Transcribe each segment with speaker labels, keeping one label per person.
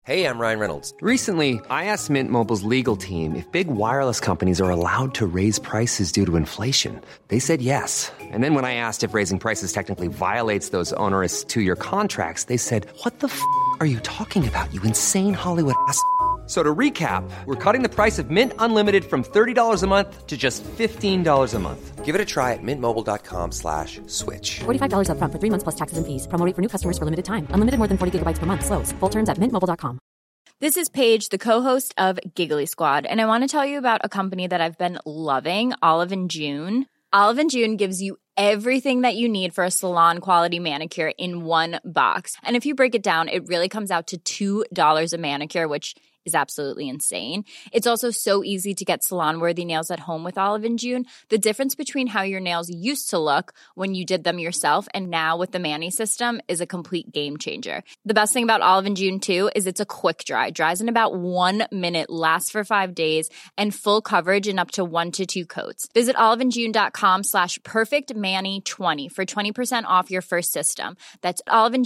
Speaker 1: Hey, I'm Ryan Reynolds.
Speaker 2: Recently, I asked Mint Mobile's legal team if big wireless companies are allowed to raise prices due to inflation. They said yes. And then when I asked if raising prices technically violates those onerous two-year contracts, they said, "What the are you talking about, you insane Hollywood ass?" So to recap, we're cutting the price of Mint Unlimited from $30 a month to just $15 a month.
Speaker 1: Give it a try at mintmobile.com/switch.
Speaker 3: $45 up front for 3 months plus taxes and fees. Promo rate for new customers for limited time. Unlimited more than 40 gigabytes per month. Slows full terms at mintmobile.com.
Speaker 4: This is Paige, the co-host of Giggly Squad, and I want to tell you about a company that I've been loving, Olive & June. Olive & June gives you everything that you need for a salon-quality manicure in one box. And if you break it down, it really comes out to $2 a manicure, which is absolutely insane. It's also so easy to get salon-worthy nails at home with Olive & June. The difference between how your nails used to look when you did them yourself and now with the Mani system is a complete game changer. The best thing about Olive & June, too, is it's a quick dry. Dries in about 1 minute, lasts for 5 days, and full coverage in up to 1 to 2 coats. Visit oliveandjune.com/perfectmani20 for 20% off your first system. That's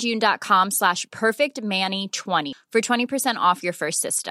Speaker 4: oliveandjune.com/perfectmani20 for 20% off your first system.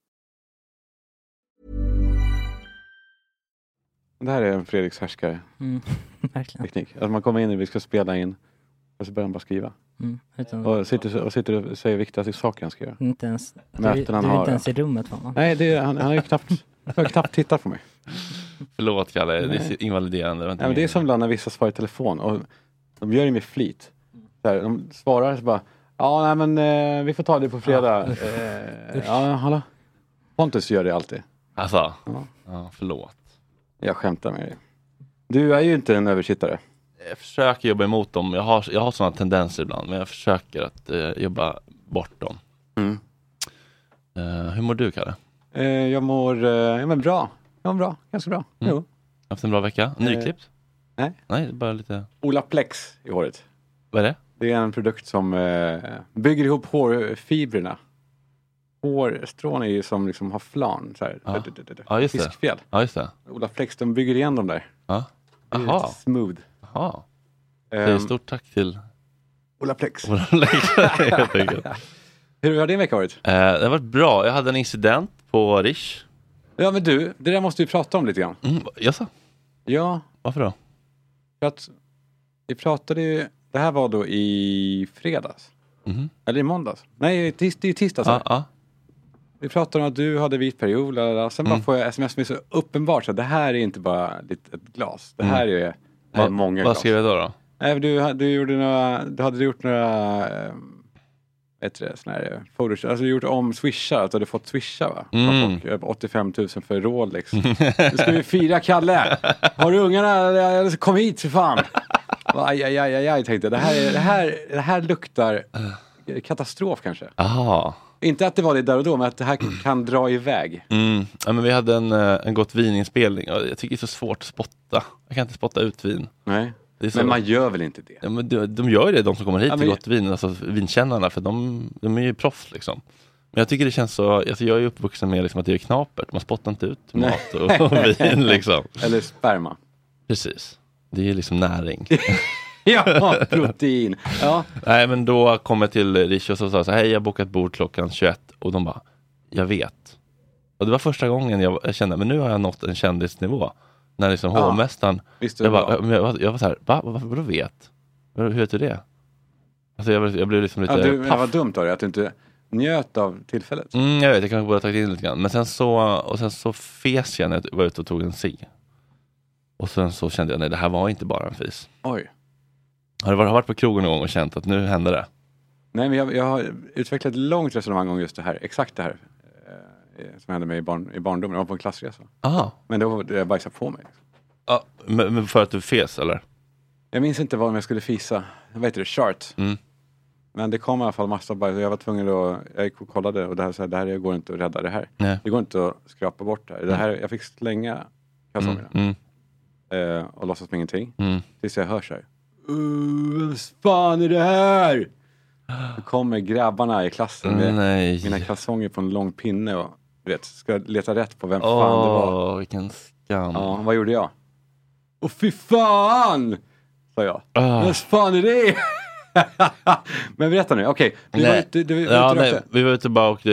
Speaker 5: Det här är en Fredriks härskare.
Speaker 6: Verkligen.
Speaker 5: Teknik. Alltså man kommer in och vi ska spela in och så börjar han bara skriva. Och sitter och säger viktigaste saker han ska göra.
Speaker 6: Inte ens, du
Speaker 5: han
Speaker 6: är
Speaker 5: har,
Speaker 6: inte ens i rummet för honom.
Speaker 5: Nej, han har ju knappt tittat på mig.
Speaker 7: Förlåt Kalle, det är invaliderande.
Speaker 5: Nej, men det är som när vissa svarar i telefon och de gör det med flit. Så här, de svarar så bara, ja nej men vi får ta det på fredag. Ja, hallå. Pontus gör det alltid.
Speaker 7: Alltså, ja, förlåt.
Speaker 5: Jag skämtar med dig. Du är ju inte en översittare.
Speaker 7: Jag försöker jobba emot dem. Jag har sådana tendenser ibland, men jag försöker att jobba bort dem. Hur mår du, Kalle?
Speaker 5: Jag mår bra. Ganska bra. Jo.
Speaker 7: Haft en bra vecka? Nyklippt?
Speaker 5: Nej,
Speaker 7: bara lite...
Speaker 5: Olaplex i håret.
Speaker 7: Vad är det?
Speaker 5: Det är en produkt som bygger ihop hårfibrerna. Hårstrån är ju som liksom har flan. Så här.
Speaker 7: Ja, just det.
Speaker 5: Fiskfjäll.
Speaker 7: Ja, just det.
Speaker 5: Olaplex, de bygger igen dem där.
Speaker 7: Ja.
Speaker 5: Det är lite smooth.
Speaker 7: Jaha. Stort tack till
Speaker 5: Olaplex. Hur har din vecka varit?
Speaker 7: Det har varit bra. Jag hade en incident på Rish.
Speaker 5: Ja, men du, det där måste vi prata om lite grann.
Speaker 7: Jaså?
Speaker 5: Ja.
Speaker 7: Varför då?
Speaker 5: För att vi pratade ju, det här var då i fredags. Eller i måndags. Nej, det är tisdags. Vi pratade om att du hade vit period. Sen bara får jag sms med så uppenbart så det här är inte bara ett glas. Det här är många glas.
Speaker 7: Vad skrev jag då?
Speaker 5: Nej, du hade gjort några såna här fotos, alltså du gjort om swishar, att du hade fått swisha va? Över 85 000 för Rolex. Nu ska vi fira, Kalle. Har du ungarna? Kom hit för fan. Jag tänkte det här luktar katastrof kanske.
Speaker 7: Aha.
Speaker 5: Inte att det var det där och då, men att det här kan dra iväg.
Speaker 7: Ja, men vi hade en gott vininspelning och jag tycker det är så svårt att spotta. Jag kan inte spotta ut vin.
Speaker 5: Nej.
Speaker 7: Så...
Speaker 5: Men man gör väl inte det?
Speaker 7: Ja, men de gör ju det, de som kommer hit till gott vin, alltså vinkännarna, för de är ju proffs liksom. Men jag tycker det känns så, alltså jag är uppvuxen med liksom att det är knapert, man spottar inte ut mat och vin liksom.
Speaker 5: Eller sperma.
Speaker 7: Precis, det är liksom näring.
Speaker 5: Ja, protein. Ja.
Speaker 7: Nej, men då kom jag till Rish och sa så hej, jag har bokat bord klockan 21 och de bara, jag vet. Och det var första gången jag kände, men nu har jag nått en kändisnivå. När liksom hovmästaren, jag var så här, vadå vet? Hur vet du det? Alltså jag blev liksom lite
Speaker 5: det var dumt av dig att du inte njöt av tillfället.
Speaker 7: Jag vet, jag kanske borde ha tagit in lite grann. Men sen så fes jag när jag var ute och tog en cigg. Och sen så kände jag, nej, det här var inte bara en fis.
Speaker 5: Oj.
Speaker 7: Har du varit på krogen någon gång och känt att nu händer det?
Speaker 5: Nej, men jag har utvecklat ett långt resonemang om just det här. Exakt det här. Som hände mig i barndomen. Jag var på en klassresa.
Speaker 7: Aha.
Speaker 5: Men då jag bajsade på mig.
Speaker 7: Ja, men för att du fes, eller?
Speaker 5: Jag minns inte vad jag skulle fisa. Vad heter det? Chart. Men det kom i alla fall massa bajs. Jag var tvungen att... Jag gick och kollade. Och det här går inte att rädda det här. Nej. Det går inte att skrapa bort det här. Jag fick slänga kalsongerna. Och låtsas som ingenting. Tills jag hör så här. Vad fan är det här? Då kommer grabbarna i klassen med mina kalsonger på en lång pinne och ska leta rätt på vem fan det var.
Speaker 7: Vilken skam.
Speaker 5: Ja, vad gjorde jag? Fy fan! Sa jag. Vad fan är det? Men berätta nu, okej.
Speaker 7: Vi var ute bara och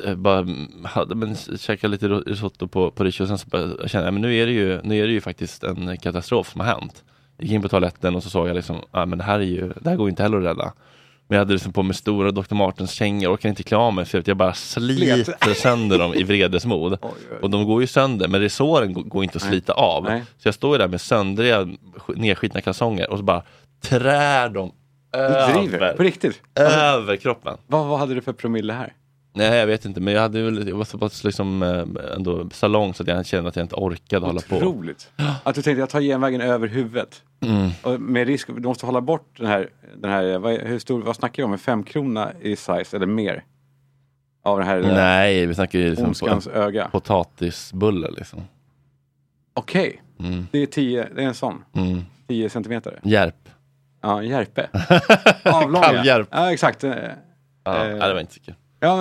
Speaker 7: käkade lite risotto på Riche och sen så jag kände men nu är det ju faktiskt en katastrof som har hänt. Jag gick in på toaletten och så såg jag liksom, men det här går inte heller att rädda. Men jag hade liksom på mig stora Dr. Martens kängor och orkade inte klä av mig för att jag bara sliter sönder dem i vredesmod. Och de går ju sönder, men resåren går inte att slita av. Nej. Så jag står ju där med söndriga, nedskitna kalsonger och så bara trär dem över.
Speaker 5: På riktigt?
Speaker 7: Över kroppen.
Speaker 5: Vad hade du för promille här?
Speaker 7: Nej, jag vet inte, men jag var så pass liksom ändå salong så att jag kände att jag inte orkade hålla på.
Speaker 5: Otroligt. Att du tänkte jag tar genvägen över huvudet. Och med risk, du måste hålla bort den här hur stor, vad snackar vi om? En 5 krona i size eller mer? Av den här
Speaker 7: nej, vi snackar ju liksom
Speaker 5: öga.
Speaker 7: Potatisbulle liksom.
Speaker 5: Okej. Det är en sån. 10 centimeter.
Speaker 7: Järp.
Speaker 5: Ja, järpe. Avlånga.
Speaker 7: Kallhjärp.
Speaker 5: Ja, exakt.
Speaker 7: Det var inte så kul.
Speaker 5: Ja,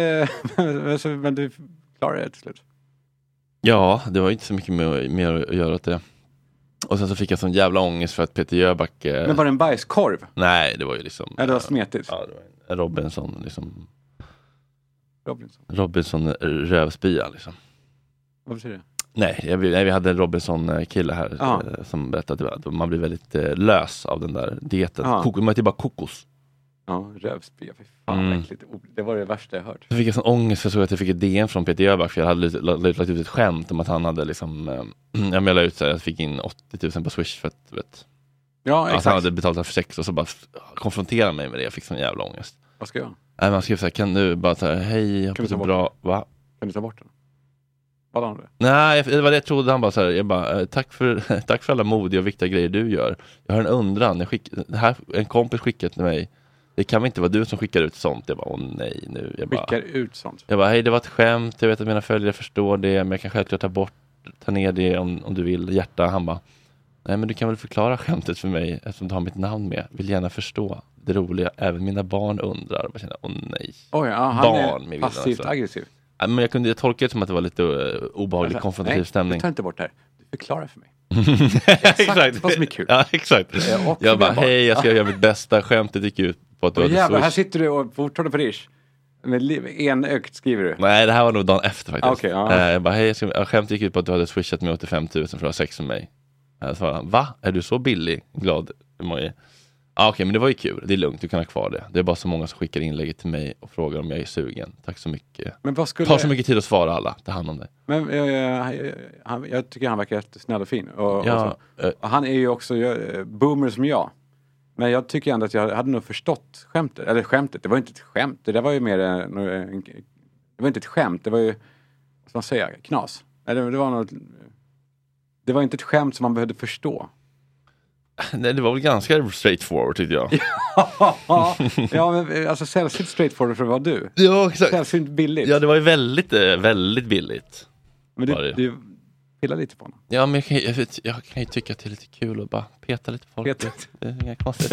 Speaker 5: men du klarade det till slut.
Speaker 7: Ja, det var inte så mycket mer att göra åt det. Och sen så fick jag sån jävla ångest för att Peter Jöback...
Speaker 5: Men var det en bajskorv?
Speaker 7: Nej, det var ju liksom...
Speaker 5: Ja, det var smetigt.
Speaker 7: Ja, det var en Robinson liksom... Robinson rövspya liksom.
Speaker 5: Vad betyder det?
Speaker 7: Nej, vi hade en Robinson-kille här som berättade att man blir väldigt lös av den där dieten. Man äter bara kokos.
Speaker 5: Ja, rövspya. Fan, äckligt. Det var det värsta jag hört.
Speaker 7: Så fick jag sån ångest för så att jag fick ett DM från Peter Jöback för jag hade lagt ut ett skämt om att han hade liksom jag mejlade ut så att jag fick in 80 000 på Swish för att vet.
Speaker 5: Ja, exakt.
Speaker 7: Han hade betalat för sex och så bara konfronterade mig med det. Jag fick sån jävla ångest.
Speaker 5: Vad ska jag?
Speaker 7: Nej, man skrev så här, kan du bara säga hej, jag hoppas det är bra. Va?
Speaker 5: Kan du ta bort den? Vad har du?
Speaker 7: Nej, det var det jag trodde. Han bara så här, jag bara, tack för alla modiga och viktiga grejer du gör. Jag har en undran. En kompis skickade till mig. Det kan väl inte vara du som skickar ut sånt? Jag bara, nej nu.
Speaker 5: Skickar ut sånt?
Speaker 7: Jag bara, hej det var ett skämt. Jag vet att mina följare förstår det. Men jag kan självklart ta ner det om du vill. Hjärta. Han bara, nej men du kan väl förklara skämtet för mig eftersom du har mitt namn med. Vill gärna förstå det roliga. Även mina barn undrar. Jag känner, nej.
Speaker 5: Oj, ja, han barn, är passivt aggressiv.
Speaker 7: Men jag tolkade det som att det var lite obehaglig konfrontativ stämning.
Speaker 5: Nej, ta inte bort det här. Du förklarar för mig.
Speaker 7: Exakt.
Speaker 5: Vad som är kul.
Speaker 7: Ja, exakt. Jag bara, hej jag ska göra mitt bästa. Skämtet gick ut på att du hade
Speaker 5: jävlar, här sitter du och fortfarande på Rish. Med enögt skriver du.
Speaker 7: Nej, det här var nog dagen efter faktiskt.
Speaker 5: Okay,
Speaker 7: jag bara, hej skämtet gick ut på att du hade swishat med 85 000 för att ha sex med mig. Jag svarade, va? Är du så billig? Glad emoji. Okej, men det var ju kul. Det är lugnt, du kan ha kvar det. Det är bara så många som skickar inlägget till mig och frågar om jag är sugen. Tack så mycket. Men vad tar så mycket tid att svara alla. Ta hand om det.
Speaker 5: Men jag tycker han verkar jättesnäll och fin. Och han är ju också boomer som jag. Men jag tycker ändå att jag hade nog förstått skämtet. Eller skämtet, det var inte ett skämt. Det där var ju mer det var inte ett skämt. Det var ju, vad ska man säga, knas. Eller det var inte ett skämt som man behövde förstå.
Speaker 7: Nej, det var väl ganska straightforward tyckte jag.
Speaker 5: Ja, men alltså sällsynt straightforward för vad du.
Speaker 7: Ja, exakt.
Speaker 5: Sällsynt billigt.
Speaker 7: Ja, det var ju väldigt, väldigt billigt.
Speaker 5: Men du pillar lite på honom.
Speaker 7: Ja, men jag kan ju tycka att det är lite kul att bara peta lite på folk. Det är inga konstigt.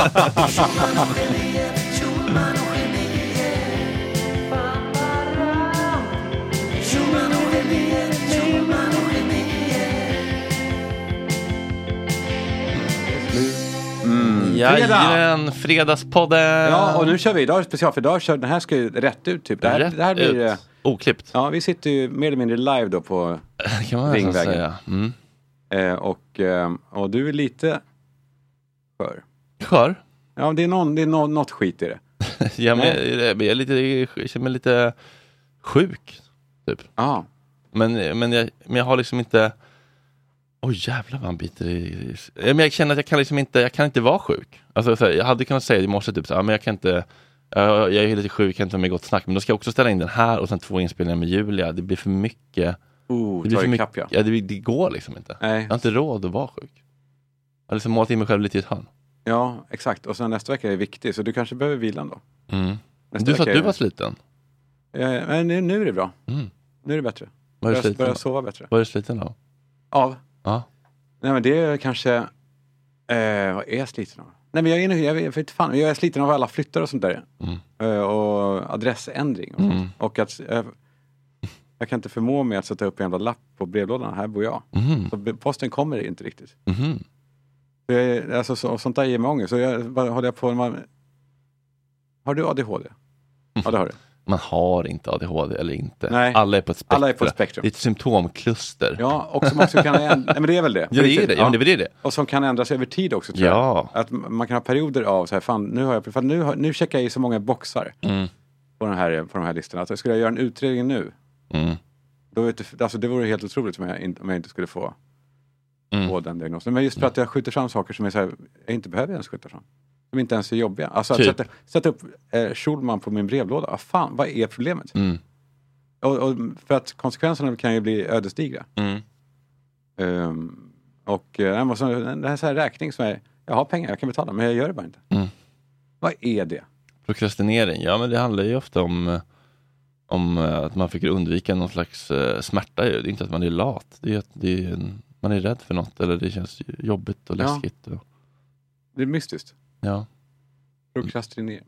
Speaker 7: Fredagspodden.
Speaker 5: Ja, och nu kör vi idag special för idag. Den här ska ju rätt ut typ. Det här blir
Speaker 7: oklippt.
Speaker 5: Ja, vi sitter ju mer eller mindre live då på Ringvägen. Och du är lite
Speaker 7: skör.
Speaker 5: Ja, det är något skit i det.
Speaker 7: Ja, men jag känner mig lite sjuk typ.
Speaker 5: Ja.
Speaker 7: Men jag har liksom inte. Jävlar vad han biter i. Men jag känner att jag kan inte vara sjuk. Alltså så här, jag hade kunnat säga i morse typ så här, men jag kan inte. Jag är lite sjuk, kan inte vara med gott snack, men då ska jag också ställa in den här och sen 2 inspelningar med Julia. Det blir för mycket.
Speaker 5: Det blir för mycket.
Speaker 7: Ja, det går liksom inte.
Speaker 5: Nej.
Speaker 7: Jag har inte råd att vara sjuk. Jag har liksom målat in mig själv lite i ett hörn.
Speaker 5: Ja, exakt. Och sen nästa vecka är viktig, så du kanske behöver vilan då.
Speaker 7: Du sa att du var sliten.
Speaker 5: Men nu är det bra. Nu är det bättre. Börja sova bättre.
Speaker 7: Vad är du sliten av?
Speaker 5: Av?
Speaker 7: Ja.
Speaker 5: Nej, men det är kanske vad är jag sliten av? Nej, men jag är sliten av alla flyttar och sånt där. Och adressändring och sånt. Och att jag kan inte förmå mig att sätta upp en jävla lapp på brevlådan. Här bor jag. Så posten kommer inte riktigt. Alltså, sånt där ger mig ångest. Så håller jag på... Har du ADHD? Ja, det har du.
Speaker 7: Man har inte ADHD eller inte.
Speaker 5: Nej.
Speaker 7: Alla är på ett spektrum.
Speaker 5: Alla är på ett spektrum.
Speaker 7: Det är ett symptomkluster.
Speaker 5: Ja, och som också kan ändra... men det är väl det.
Speaker 7: Ja, det är det. Ja, men det är det.
Speaker 5: Och som kan ändras över tid också, tror jag. Att man kan ha perioder av så här, fan, nu checkar jag i så många boxar på de här listorna. Att skulle jag göra en utredning nu, då alltså, det vore helt otroligt om jag inte skulle få den diagnosen. Men just för att jag skjuter fram saker som är så här, jag inte behöver ens skjuta fram. Som inte ens är jobbiga. Alltså att sätta upp Schulman på min brevlåda. Vad vad är problemet? Och för att konsekvenserna kan ju bli ödesdigra. Och det här så här räkning som är, jag har pengar, jag kan betala, men jag gör det bara inte. Vad är det?
Speaker 7: Prokrastinering, ja men det handlar ju ofta om att man försöker undvika någon slags smärta. Det är inte att man är lat, det är att man är rädd för något eller det känns jobbigt och läskigt. Ja.
Speaker 5: Det är mystiskt.
Speaker 7: Ja.
Speaker 5: Prokrastinering.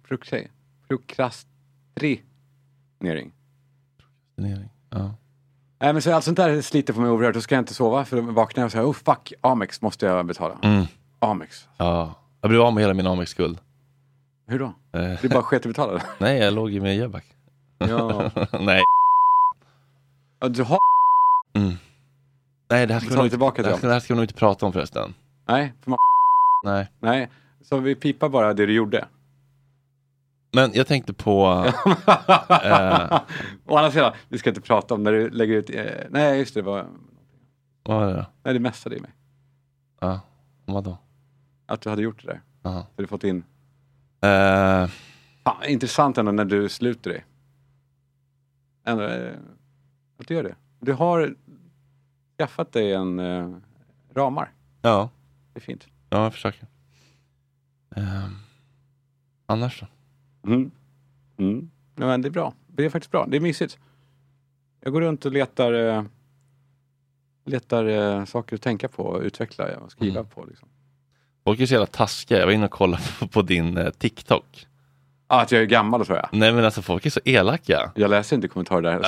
Speaker 7: Ja.
Speaker 5: Nej, men så allt sånt där sliter på mig oerhört. Då ska jag inte sova för då vaknar jag och säger fuck, Amex måste jag betala. Amex.
Speaker 7: Ja. Jag blev av med hela min Amex-skuld.
Speaker 5: Hur då? Det bara sket att betala det?
Speaker 7: Nej, jag låg ju med Jöback.
Speaker 5: Ja.
Speaker 7: Nej.
Speaker 5: Ja, du har...
Speaker 7: Nej, det här ska vi nog inte prata om förresten.
Speaker 5: Nej, för Nej, så vi pipar bara det du gjorde.
Speaker 7: Men jag tänkte på...
Speaker 5: Å andra sidan, vi ska inte prata om när du lägger ut... nej, just det.
Speaker 7: Vad var det då?
Speaker 5: Nej, det mässade i mig.
Speaker 7: Ja, vad då?
Speaker 5: Att du hade gjort det där.
Speaker 7: Aha.
Speaker 5: Så du fått in... intressant ändå när du sluter dig. Ändå, att du gör det. Du har skaffat dig en ramar.
Speaker 7: Ja.
Speaker 5: Det är fint.
Speaker 7: Ja, jag försöker. Annars då?
Speaker 5: Ja, men det är bra. Det är faktiskt bra. Det är mysigt. Jag går runt och letar saker att tänka på och utveckla och skriva på. Liksom.
Speaker 7: Folk är så jävla taskiga. Jag var inne och kollade på din TikTok.
Speaker 5: Att jag är gammal, tror jag.
Speaker 7: Nej, men alltså folk är så elaka.
Speaker 5: Jag läser inte kommentarer där.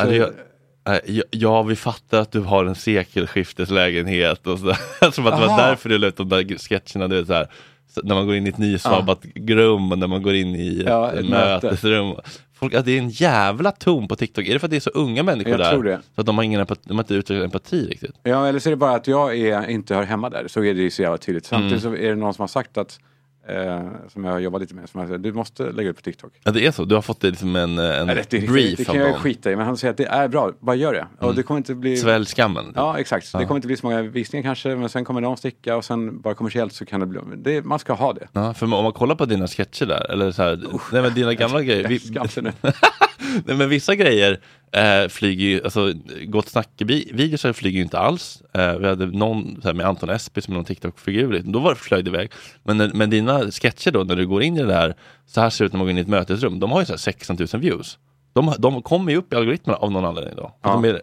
Speaker 7: Ja, vi fattar att du har en sekelskifteslägenhet och så. Jag tror att det var därför du lät de där sketcherna, du vet, så här, när man går in i ett nysvabbat rum och när man går in i ett mötesrum. Folk, det är en jävla ton på TikTok. Är det för att det är så unga människor
Speaker 5: jag
Speaker 7: där?
Speaker 5: Tror det.
Speaker 7: Så att de har inte utvecklat empati riktigt.
Speaker 5: Ja, eller så är det bara att jag inte hör hemma där. Så är det ju så jävla tydligt. Samtidigt så är det någon som har sagt att som jag har jobbat lite med, som har sagt, du måste lägga ut på TikTok.
Speaker 7: Ja, det är så. Du har fått det liksom en brief.
Speaker 5: Det kan jag skita i, men han säger att det är bra, bara gör det. Och det kommer inte bli...
Speaker 7: Svälj skammen.
Speaker 5: Ja, exakt. Ja. Det kommer inte bli så många visningar kanske, men sen kommer någon sticka och sen bara kommersiellt så kan det bli... man ska ha det.
Speaker 7: Ja, för om man kollar på dina sketcher där, eller så här, nej, men dina gamla grejer... Nej, men vissa grejer flyger ju, alltså Gott snack-videos flyger ju inte alls. Vi hade någon så här, med Anton Esby som någon TikTok-figur, då flög det iväg. Men dina sketcher då, när du går in i det där, så här ser det ut när man går in i ett mötesrum, de har ju så här 16 000 views. De kommer ju upp i algoritmerna av någon anledning då. Ja. De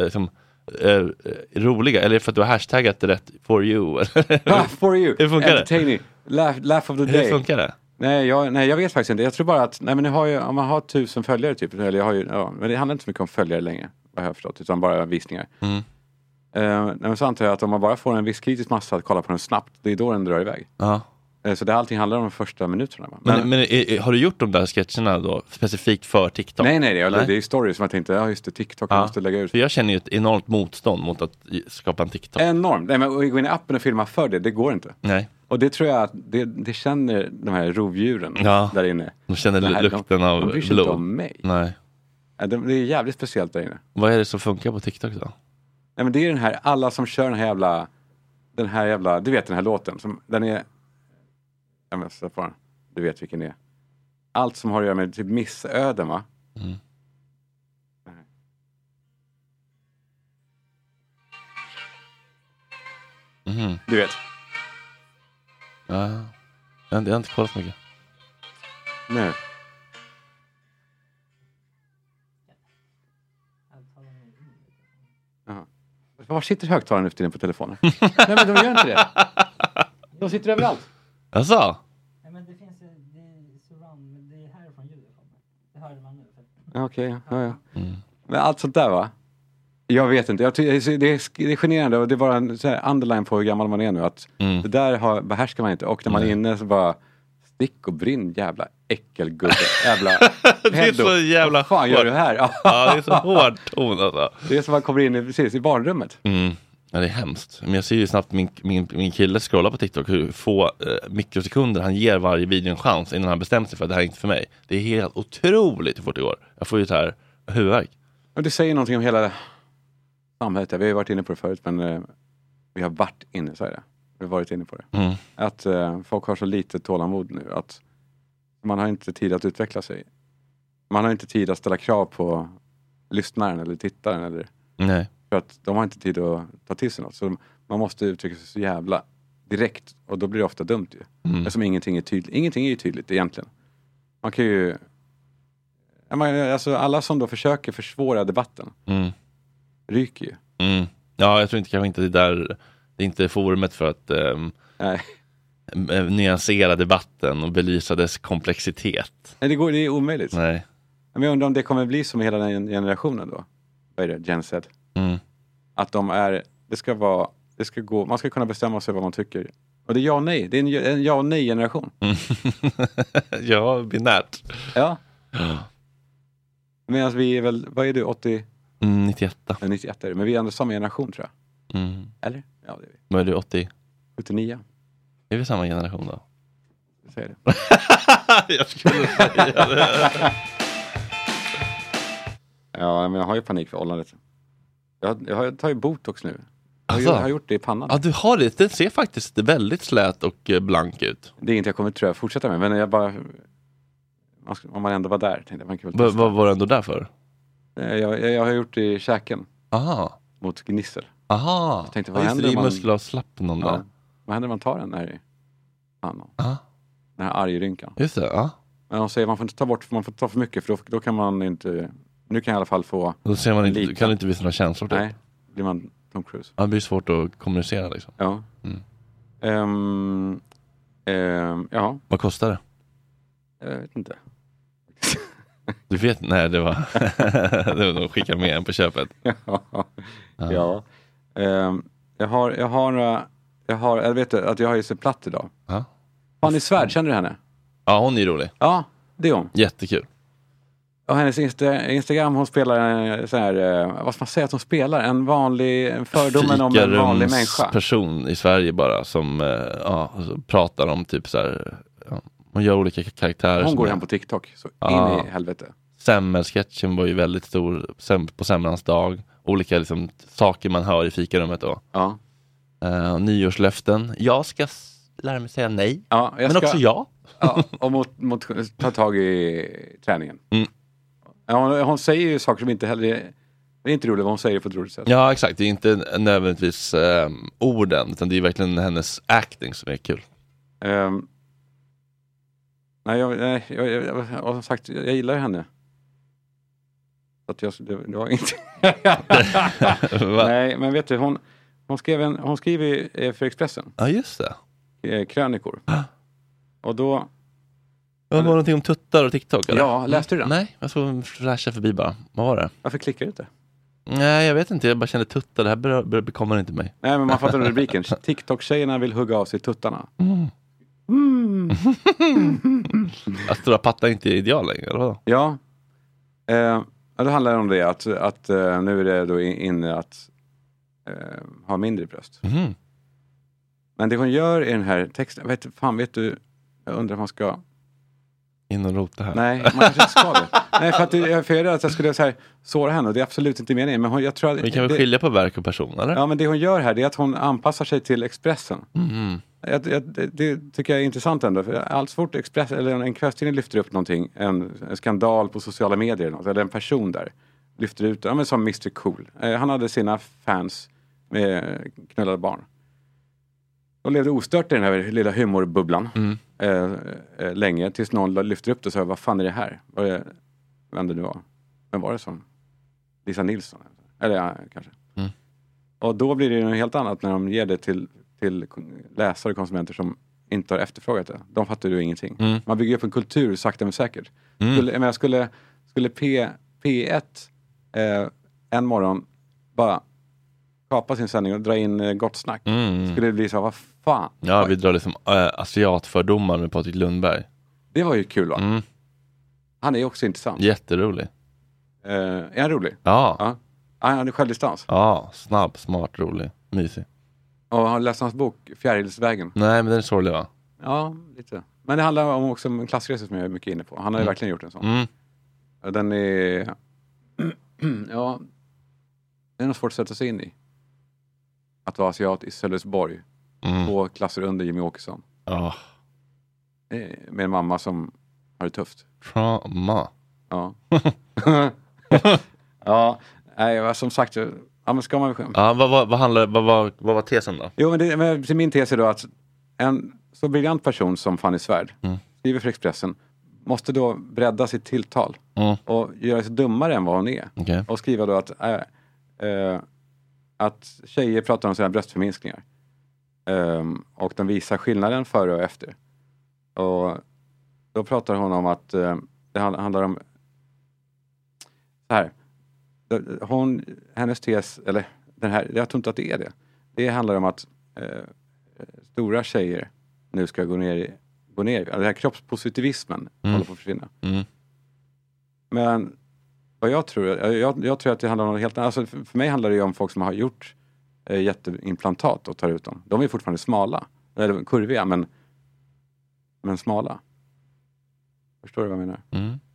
Speaker 7: är roliga, eller för att du har hashtaggat det rätt, for you.
Speaker 5: For you,
Speaker 7: hur funkar
Speaker 5: entertaining, laugh of the day.
Speaker 7: Hur funkar det?
Speaker 5: Nej, jag vet faktiskt inte. Jag tror bara att men om man har 1000 följare typ, eller jag har ju, men det handlar inte så mycket om följare längre, vad jag har förstått, utan bara visningar. Men så antar jag att om man bara får en viss kritisk massa att kolla på den snabbt, det är då den drar iväg. Så det allting handlar om de första minuterna.
Speaker 7: Men har du gjort de där sketcherna då specifikt för TikTok?
Speaker 5: Nej, det är stories som jag tänkte, just det, TikTok måste lägga ut.
Speaker 7: För jag känner ju ett enormt motstånd mot att skapa en TikTok.
Speaker 5: Enormt. Nej, men att gå in i appen och filma för det går inte.
Speaker 7: Nej.
Speaker 5: Och det tror jag att det känner de här rovdjuren där inne.
Speaker 7: De känner lukten av blod.
Speaker 5: De bryr sig inte om mig.
Speaker 7: Nej.
Speaker 5: Det är jävligt speciellt där inne.
Speaker 7: Vad är det som funkar på TikTok då?
Speaker 5: Nej, men det är den här, alla som kör den här jävla, du vet den här låten som, den är, du vet vilken det är. Allt som har att göra med typ missöden, va? Du vet.
Speaker 7: Ja, jag har inte kollat så mycket.
Speaker 5: Nej. Var sitter högtalaren efter den på telefonen? Nej, men de gör inte det. De sitter överallt.
Speaker 7: Jaså?
Speaker 6: Nej, men det finns surround, det är härifrån ljudet kommer. Det hörde man nu.
Speaker 5: Okej, ja. Men allt sånt där, va? Jag vet inte. Det är generande och det är bara en så här underline på hur gammal man är nu. Att det där behärskar man inte. Och när man är inne så bara stick och brinn, jävla äckelgubbe. Jävla
Speaker 7: det är så jävla
Speaker 5: vad fan gör du här?
Speaker 7: Ja, det är så hård ton alltså.
Speaker 5: Det är som man kommer in precis i barnrummet.
Speaker 7: Ja, det är hemskt. Men jag ser ju snabbt min kille scrollar på TikTok hur få mikrosekunder han ger varje video en chans innan han bestämt sig för att det här är inte för mig. Det är helt otroligt hur fort det går. Jag får ju så här huvudvärk.
Speaker 5: Och det säger någonting om hela samhället. Vi har ju varit inne på det förut, men vi har varit inne, så är det. Vi har varit inne på det. Att folk har så lite tålamod nu att man har inte tid att utveckla sig. Man har inte tid att ställa krav på lyssnaren eller tittaren eller...
Speaker 7: Nej.
Speaker 5: För att de har inte tid att ta till sig något. Så man måste uttrycka sig så jävla direkt. Och då blir det ofta dumt ju. Eftersom ingenting är tydligt. Ingenting är ju tydligt egentligen. Man kan ju... Alltså alla som då försöker försvåra debatten ryker ju.
Speaker 7: Ja, jag tror kanske inte det där... Det är inte forumet för att nyansera debatten och belysa dess komplexitet.
Speaker 5: Nej, det är omöjligt.
Speaker 7: Nej.
Speaker 5: Men jag undrar om det kommer bli som hela den generationen då. Vad är det? Gen Z. Att de är... Det ska gå... Man ska kunna bestämma sig vad man tycker. Och det är ja och nej. Det är en ja och nej generation.
Speaker 7: Ja, binärt.
Speaker 5: Ja. Medan vi är väl... Vad är du? 80...
Speaker 7: 91.
Speaker 5: 91 är det. Men vi är ändå samma generation, tror jag. Eller? Ja, det är vi.
Speaker 7: Vad är du? 80?
Speaker 5: 79.
Speaker 7: Är vi samma generation då?
Speaker 5: Jag säger det.
Speaker 7: Jag skulle säga det.
Speaker 5: Ja, men jag har ju panik för åldrandet. Jag har tagit botox nu.
Speaker 7: Alltså,
Speaker 5: jag har gjort det i pannan.
Speaker 7: Ja, du har det. Den ser faktiskt väldigt slät och blank ut.
Speaker 5: Det är inte jag kommer, tror jag, fortsätta med. Men jag bara... Om man ändå var där, tänkte jag. Man kan
Speaker 7: Vad var du ändå där för?
Speaker 5: Jag har gjort det i käken.
Speaker 7: Aha.
Speaker 5: Mot gnissel.
Speaker 7: Aha.
Speaker 5: Jag tänkte, vad händer om man...
Speaker 7: muskelavslapp någon dag?
Speaker 5: Vad händer om man tar den här i pannan? Den här argrynkan.
Speaker 7: Just det, ja.
Speaker 5: Men de säger man får inte ta bort, för man får ta för mycket. För då kan man inte... Nu kan jag i alla fall få...
Speaker 7: Då ser man inte, kan du inte visa några känslor. Typ.
Speaker 5: Nej, blir man Tom Cruise.
Speaker 7: Ja, det blir svårt att kommunicera liksom.
Speaker 5: Ja. Ja.
Speaker 7: Vad kostar det?
Speaker 5: Jag vet inte.
Speaker 7: Du vet, nej det var det var de skickade med en på köpet.
Speaker 5: Ja. Jag vet att jag har ju sett platt idag.
Speaker 7: Ja.
Speaker 5: Fanny Svärd, känner du henne?
Speaker 7: Ja, hon är rolig.
Speaker 5: Ja, det är hon.
Speaker 7: Jättekul.
Speaker 5: Och hennes Instagram, hon spelar så här, vad ska man säga att hon spelar? En vanlig fördomen om en vanlig människa.
Speaker 7: Person i Sverige bara som pratar om typ så här, hon gör olika karaktärer.
Speaker 5: Hon går hem på TikTok, så in i helvete.
Speaker 7: Semmelsketchen var ju väldigt stor på semmelans dag. Olika liksom, saker man hör i fikarummet då.
Speaker 5: Ja.
Speaker 7: Nyårslöften. Jag ska lära mig säga nej.
Speaker 5: Ja,
Speaker 7: men också ja.
Speaker 5: Ja, och ta tag i träningen. Ja, hon säger ju saker som inte heller... Det är inte roligt vad hon säger på ett roligt sätt.
Speaker 7: Ja, exakt. Det är inte nödvändigtvis orden, utan det är verkligen hennes acting som är kul.
Speaker 5: Nej, jag har sagt, jag gillar henne. Så att det var inte... Nej, men vet du, hon skriver för Expressen.
Speaker 7: Ja, just det.
Speaker 5: Krönikor. Och då...
Speaker 7: Det var någonting om tuttar och TikTok, eller?
Speaker 5: Ja, läste du den?
Speaker 7: Nej, jag såg flasha förbi bara. Vad var det?
Speaker 5: Varför klickar du inte?
Speaker 7: Nej, jag vet inte. Jag bara kände tuttar. Det här bekommer inte mig.
Speaker 5: Nej, men man fattar rubriken. TikTok-tjejerna vill hugga av sig tuttarna.
Speaker 7: Att stora pattar inte är ideal längre, eller vad?
Speaker 5: Ja. Då handlar det om det att nu är det då inne att ha mindre bröst. Men det hon gör i den här texten, vet du, jag undrar om man ska
Speaker 7: in och rota här.
Speaker 5: Nej, man kanske inte ska det. Nej, för att jag är rädd att jag skulle så här såra henne, och det är absolut inte meningen. Men jag tror att
Speaker 7: vi kan väl skilja på verk och person, eller?
Speaker 5: Ja, men det hon gör här, det är att hon anpassar sig till Expressen. Det tycker jag är intressant ändå. För allt fort Expressen eller en kvällstidning lyfter upp någonting, en skandal på sociala medier eller en person där lyfter ut, ja men som Mr. Cool. Han hade sina fans med knullade barn. De levde ostört i den här lilla humorbubblan länge, tills någon lyfter upp det och sa, vad fan är det här? Vem det nu var? Vem var det som? Lisa Nilsson? Eller ja, kanske. Och då blir det ju något helt annat när de ger det till läsare och konsumenter som inte har efterfrågat det. De fattar ju ingenting. Man bygger upp en kultur sakta men säkert. Skulle P1 en morgon bara kapa sin sändning och dra in Gott Snack. Skulle det bli så, vad fan?
Speaker 7: Ja, vi drar liksom asiatfördomar med Patrik Lundberg.
Speaker 5: Det var ju kul, va? Han är ju också intressant.
Speaker 7: Jätterolig.
Speaker 5: Är han rolig?
Speaker 7: Ja.
Speaker 5: Han hade självdistans.
Speaker 7: Ja, snabb, smart, rolig, mysig.
Speaker 5: Och har läst hans bok Fjärilsvägen?
Speaker 7: Nej, men den är sorglig, va?
Speaker 5: Ja, lite. Men det handlar om också en klassresa som jag är mycket inne på. Han har ju verkligen gjort en sån. Den är... ja, det är nog svårt att sätta sig in i. Att vara asiat i Sölvesborg. 2 klasser under Jimmy Åkesson. Med en mamma som har det tufft.
Speaker 7: Trauma.
Speaker 5: Ja. Ja, nej, som sagt, ja, men ska man...
Speaker 7: Ja, vad var tesen då?
Speaker 5: Jo, men min tes är då att en så briljant person som Fanny Svärd skriver för Expressen måste då bredda sitt tilltal och göra sig dummare än vad hon är.
Speaker 7: Okay.
Speaker 5: Och skriva då att tjejer pratar om sina bröstförminskningar. Och de visar skillnaden före och efter. Och då pratar hon om att det handlar om så här. Hennes tes, eller den här, jag tror inte att det är det. Det handlar om att stora tjejer nu ska gå ner. Den här kroppspositivismen håller på att försvinna. Men vad jag tror att det handlar om något helt annat. Alltså för mig handlar det ju om folk som har gjort jätteimplantat och tar ut dem. De är fortfarande smala. Eller kurviga, men smala. Förstår du vad jag menar?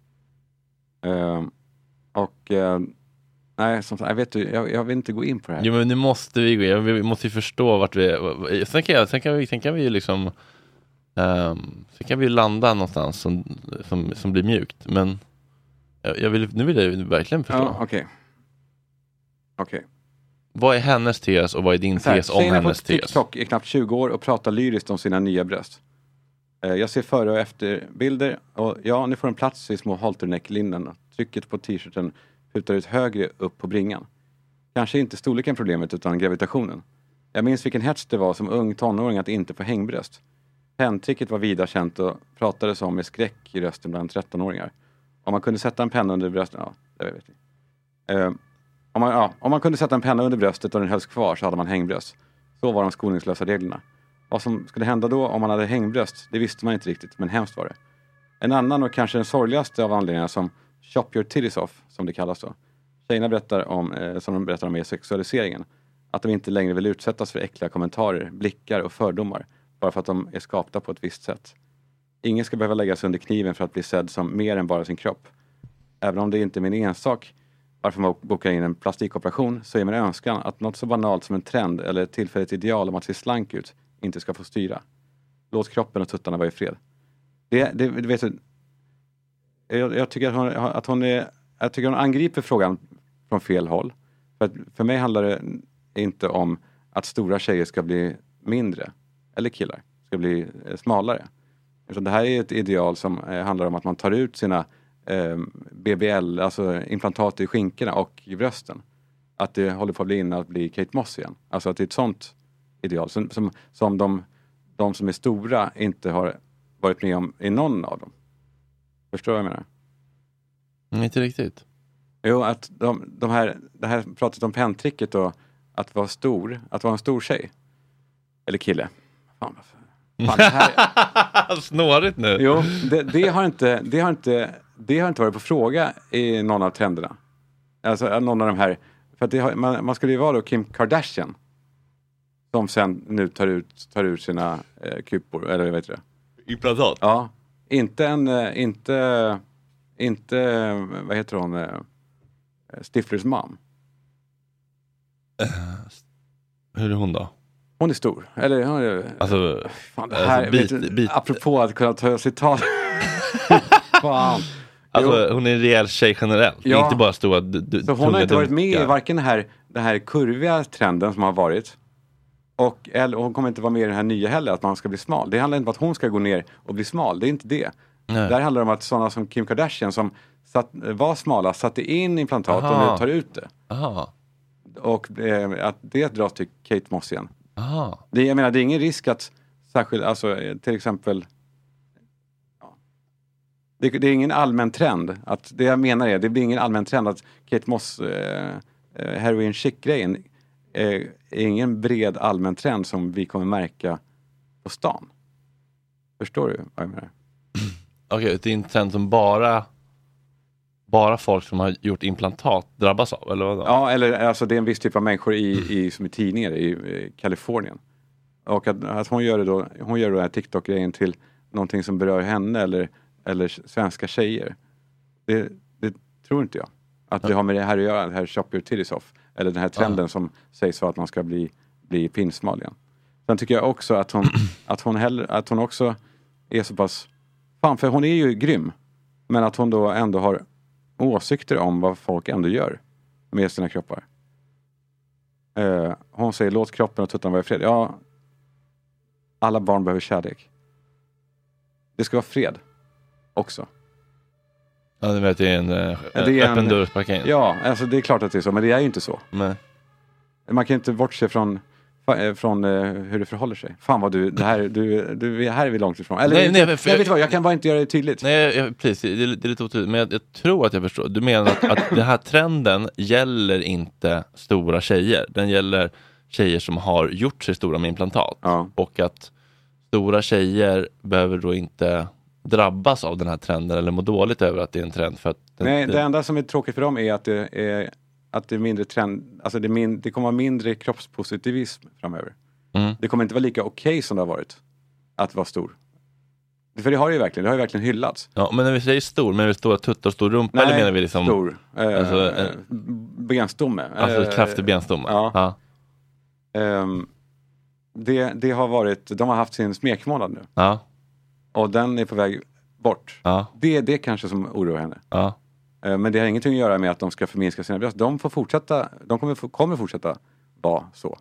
Speaker 5: Nej, som sagt, jag vill inte gå in på det här.
Speaker 7: Jo, men nu måste vi gå in. Vi måste ju förstå vart vi... Sen kan vi ju liksom... sen kan vi landa någonstans som blir mjukt. Men nu vill jag verkligen förstå.
Speaker 5: Ja, okej.
Speaker 7: Vad är hennes tes och vad är din tes om hennes tes?
Speaker 5: TikTok är knappt 20 år och pratar lyriskt om sina nya bröst. Jag ser före och efter bilder och ja, nu får en plats i små halternecklinnen. Trycket på t-shirten putar ut högre upp på bringan. Kanske inte storleken problemet utan gravitationen. Jag minns vilken hets det var som ung tonåring att inte få hängbröst. Penntricket var vida känt och pratades om med skräck i rösten bland 13-åringar. Om man kunde sätta en penna under bröstet, det vet jag. Om man kunde sätta en penna under bröstet och den hölls kvar så hade man hängbröst. Så var de skoningslösa reglerna. Vad som skulle hända då om man hade hängbröst, det visste man inte riktigt, men hemskt var det. En annan och kanske den sorgligaste av anledningarna som Chop your titties off, som det kallas då. Tjejerna berättar om är sexualiseringen. Att de inte längre vill utsättas för äckliga kommentarer, blickar och fördomar. Bara för att de är skapta på ett visst sätt. Ingen ska behöva lägga sig under kniven för att bli sedd som mer än bara sin kropp. Även om det inte är min ensak varför man bokar in en plastikoperation så är min önskan att något så banalt som en trend eller ett tillfälligt ideal om att se slank ut inte ska få styra. Låt kroppen och tuttarna vara i fred. Jag tycker att hon angriper frågan från fel håll. För mig handlar det inte om att stora tjejer ska bli mindre eller killar ska bli smalare. Så det här är ett ideal som handlar om att man tar ut sina BBL, alltså implantat i skinkorna och i brösten. Att det håller på att bli att bli Kate Moss igen. Alltså att det är ett sånt ideal som de som är stora inte har varit med om i någon av dem. Förstår du vad jag menar?
Speaker 7: Inte riktigt.
Speaker 5: Jo, att det här pratet om penntricket och att vara en stor tjej. Eller kille. Fan, det här...
Speaker 7: Snårigt nu.
Speaker 5: Jo, det har inte varit på fråga i någon av trenderna. Alltså någon av de här. För att man skulle ju vara då Kim Kardashian. Som sen nu tar ut sina kupor, eller vad heter det?
Speaker 7: Implantat?
Speaker 5: Ja. Inte vad heter hon? Stiflers mom.
Speaker 7: Hur är hon då?
Speaker 5: Hon är stor. Eller
Speaker 7: alltså,
Speaker 5: fan, det här, apropå att kunna ta citat. Fan.
Speaker 7: Alltså hon är en rejäl tjej generellt. Ja. Inte bara stora.
Speaker 5: Så hon har inte varit med i varken den här kurviga trenden som har varit. Och hon kommer inte vara med i den här nya heller, att man ska bli smal. Det handlar inte om att hon ska gå ner och bli smal. Det är inte det. Nej. Där handlar det om att sådana som Kim Kardashian som var smala, satte in implantat och nu tar ut det.
Speaker 7: Aha.
Speaker 5: Och att det dras till Kate Moss igen.
Speaker 7: Aha.
Speaker 5: Det är ingen risk att särskilt, alltså till exempel det är ingen allmän trend att det jag menar är, det blir ingen allmän trend att Kate Moss heroin chic-grejen är ingen bred allmän trend som vi kommer märka på stan. Förstår du vad jag menar?
Speaker 7: Okej, det är en trend som bara folk som har gjort implantat drabbas av, eller vad?
Speaker 5: Ja, eller alltså det är en viss typ av människor som är tidningar i Kalifornien. Och att hon gör då den här TikTok-grejen till någonting som berör henne eller svenska tjejer. Det tror inte jag. Att det har med det här att göra, det här shop your titties off. Eller den här trenden som sägs för att man ska bli pinsmal igen. Sen tycker jag också att hon också är så pass... Fan, för hon är ju grym. Men att hon då ändå har åsikter om vad folk ändå gör med sina kroppar. Hon säger, låt kroppen och tuttarna vara i fred. Ja, alla barn behöver kärlek. Det ska vara fred också.
Speaker 7: Ja, det vet jag är en öppen dörrsparkering.
Speaker 5: Ja, alltså det är klart att det är så, men det är ju inte så.
Speaker 7: Nej.
Speaker 5: Man kan inte bortse från hur det förhåller sig. Fan vad du här är vi långt ifrån. Eller, nej, vet du vad, jag kan bara inte göra det tydligt.
Speaker 7: Nej, precis, det är lite otydligt. Men jag tror att jag förstår. Du menar att den här trenden gäller inte stora tjejer. Den gäller tjejer som har gjort sig stora med implantat. Ja. Och att stora tjejer behöver då inte drabbas av den här trenden eller må dåligt över att det är en trend. För att
Speaker 5: det enda som är tråkigt för dem är att det är mindre trend, alltså det kommer vara mindre kroppspositivism framöver. Det kommer inte vara lika okej som det har varit att vara stor. För det har ju verkligen hyllats.
Speaker 7: Ja, men när vi säger stor, men vi stora tuttar och stor rumpa, eller menar vi liksom
Speaker 5: stor benstomme.
Speaker 7: Alltså kraftig benstomme.
Speaker 5: Ja. Det har varit, de har haft sin smekmånad nu. Ja. Och den är på väg bort. Ja. Det är det kanske som oroar henne. Ja. Men det har ingenting att göra med att de ska förminska sina bröst. De kommer fortsätta vara så.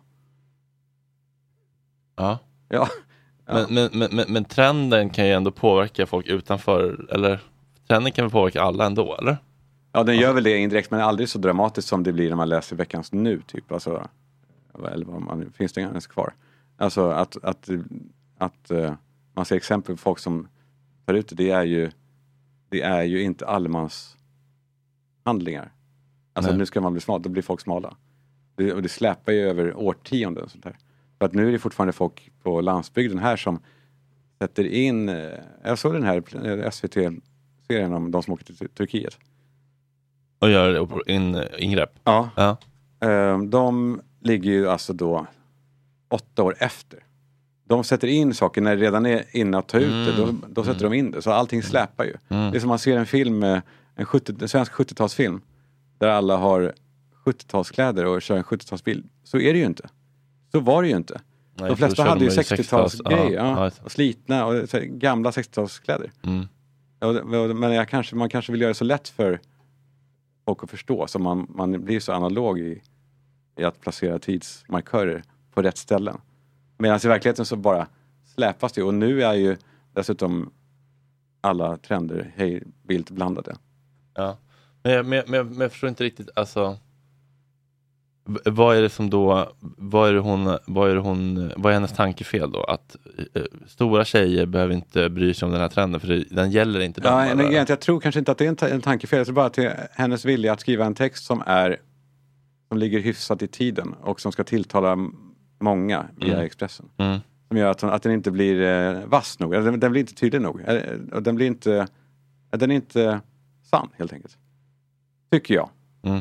Speaker 7: Ja. Ja. Men trenden kan ju ändå påverka folk utanför, eller trenden kan väl påverka alla ändå, eller?
Speaker 5: Ja, den gör väl det indirekt, men aldrig så dramatiskt som det blir när man läser Veckans Nu typ, alltså, eller vad man, finns det ens kvar. Alltså att man ser exempel på folk som tar ut det är ju inte allmans handlingar. Alltså nu ska man bli smal, då blir folk smala. Och det släpar ju över årtionden och sånt där. För att nu är det fortfarande folk på landsbygden här som sätter in... Jag såg den här SVT-serien om de som åker till Turkiet.
Speaker 7: Och gör ingrepp?
Speaker 5: Ja. De ligger ju alltså då 8 år efter. De sätter in saker när det redan är inne att ta ut det. Då sätter de in det. Så allting släpar ju. Det är som man ser en film, en svensk 70-talsfilm. Där alla har 70-talskläder och kör en 70-talsbil. Så är det ju inte. Så var det ju inte. Nej, de flesta hade ju 60-talsgrejer. Och slitna och gamla 60-talskläder. Men man kanske vill göra det så lätt för folk att förstå. Så man blir så analog i att placera tidsmarkörer på rätt ställen. Medan i verkligheten så bara släpas det. Och nu är ju dessutom alla trender vilt blandade.
Speaker 7: Ja. Men jag förstår inte riktigt, alltså... Vad är det som då, vad är hennes tankefel då? Att stora tjejer behöver inte bry sig om den här trenden, för den gäller inte dem.
Speaker 5: Ja, men jag tror kanske inte att det är en tankefel, det är bara till hennes vilja att skriva en text som ligger hyfsat i tiden och som ska tilltala många via Expressen. Som gör att den inte blir vass nog, eller den blir inte tydlig nog, och den är inte sann helt enkelt. Tycker jag.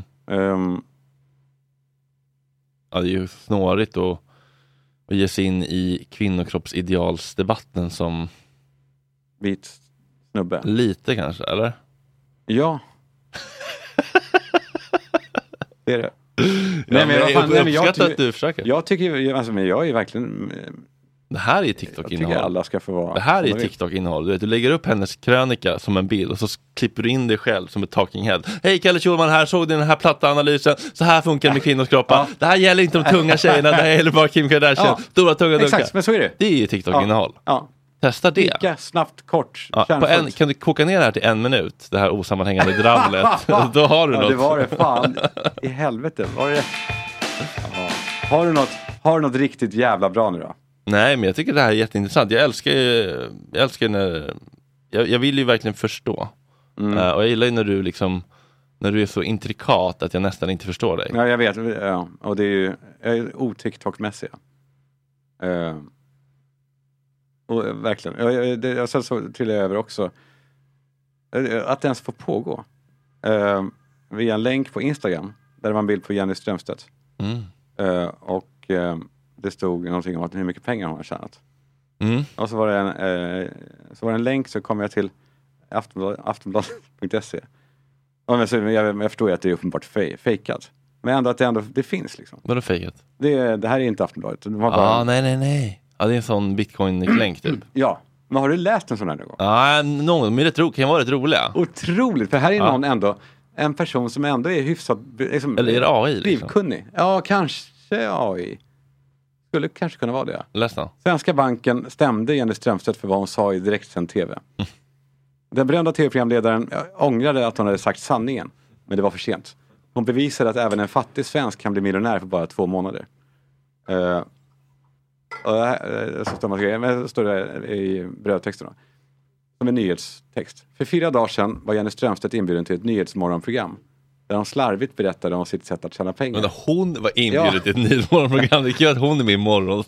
Speaker 7: Ja, det är ju snårigt att ge sig in i kvinnokroppsidealsdebatten som
Speaker 5: vit snubbe.
Speaker 7: Lite kanske, eller?
Speaker 5: Ja. Det är det.
Speaker 7: Jag uppskattar att du försöker.
Speaker 5: Jag tycker, alltså, men jag är verkligen...
Speaker 7: Det här är TikTok-innehåll.
Speaker 5: Jag tycker alla ska få vara...
Speaker 7: Det här är TikTok-innehåll. Du lägger upp hennes krönika som en bild och så klipper du in dig själv som ett talking head. Hej, Kalle Schulman här, såg den här platta-analysen. Så här funkar det med kvinnors kroppar. Det här gäller inte de tunga tjejerna, det här gäller bara Kim Kardashian. Stora tunga dunkar.
Speaker 5: Exakt, men så är det.
Speaker 7: Det är ju TikTok-innehåll.
Speaker 5: Ja.
Speaker 7: Testa det.
Speaker 5: Lika snabbt, kort,
Speaker 7: kan du koka ner det här till 1 minut? Det här osammanhängande dravlet. Då har du något.
Speaker 5: Det var det, fan. I helvete. Var det... Har du något riktigt jävla bra nu då?
Speaker 7: Nej, men jag tycker det här är jätteintressant. Jag älskar när... Jag vill ju verkligen förstå. Och jag gillar ju när du liksom När du är så intrikat att jag nästan inte förstår dig.
Speaker 5: Ja, jag vet. Ja. Och det är ju... Jag är otiktok-mässig. Och verkligen. Jag sen så trillar jag över också. Att det ens får pågå. Via en länk på Instagram. Där det var en bild på Jenny Strömstedt. Och det stod någonting om att hur mycket pengar hon har tjänat. Och så var det en länk, så kom jag till aftonbladet.se. Jag förstår ju att det är uppenbart fejkat. Men ändå att det finns liksom.
Speaker 7: Vadå fejkat?
Speaker 5: Det här är inte Aftonbladet.
Speaker 7: Nej. Ja, det är en sån bitcoin-klänk typ.
Speaker 5: Ja. Men har du läst en sån här någon gång?
Speaker 7: Ja, någon. Men det kan vara rätt roliga.
Speaker 5: Otroligt, för här är någon ändå, en person som ändå är hyfsat liksom,
Speaker 7: eller är det AI liksom?
Speaker 5: Kunnig. Ja, kanske AI. Skulle kanske kunna vara det.
Speaker 7: Läs då.
Speaker 5: Svenska banken stämde Jenny Strömstedt för vad hon sa i direktsänd tv. Den berömda tv-programledaren ångrade att hon hade sagt sanningen. Men det var för sent. Hon bevisade att även en fattig svensk kan bli miljonär för bara 2 månader. Så står det i brödtexten då. Som en nyhetstext. För 4 dagar sedan var Jenny Strömstedt inbjuden till ett nyhetsmorgonprogram. Där hon slarvigt berättade om sitt sätt att tjäna pengar.
Speaker 7: Men hon var inbjuden till ett nyhetsmorgonprogram. Det är kul att hon är med i morgon.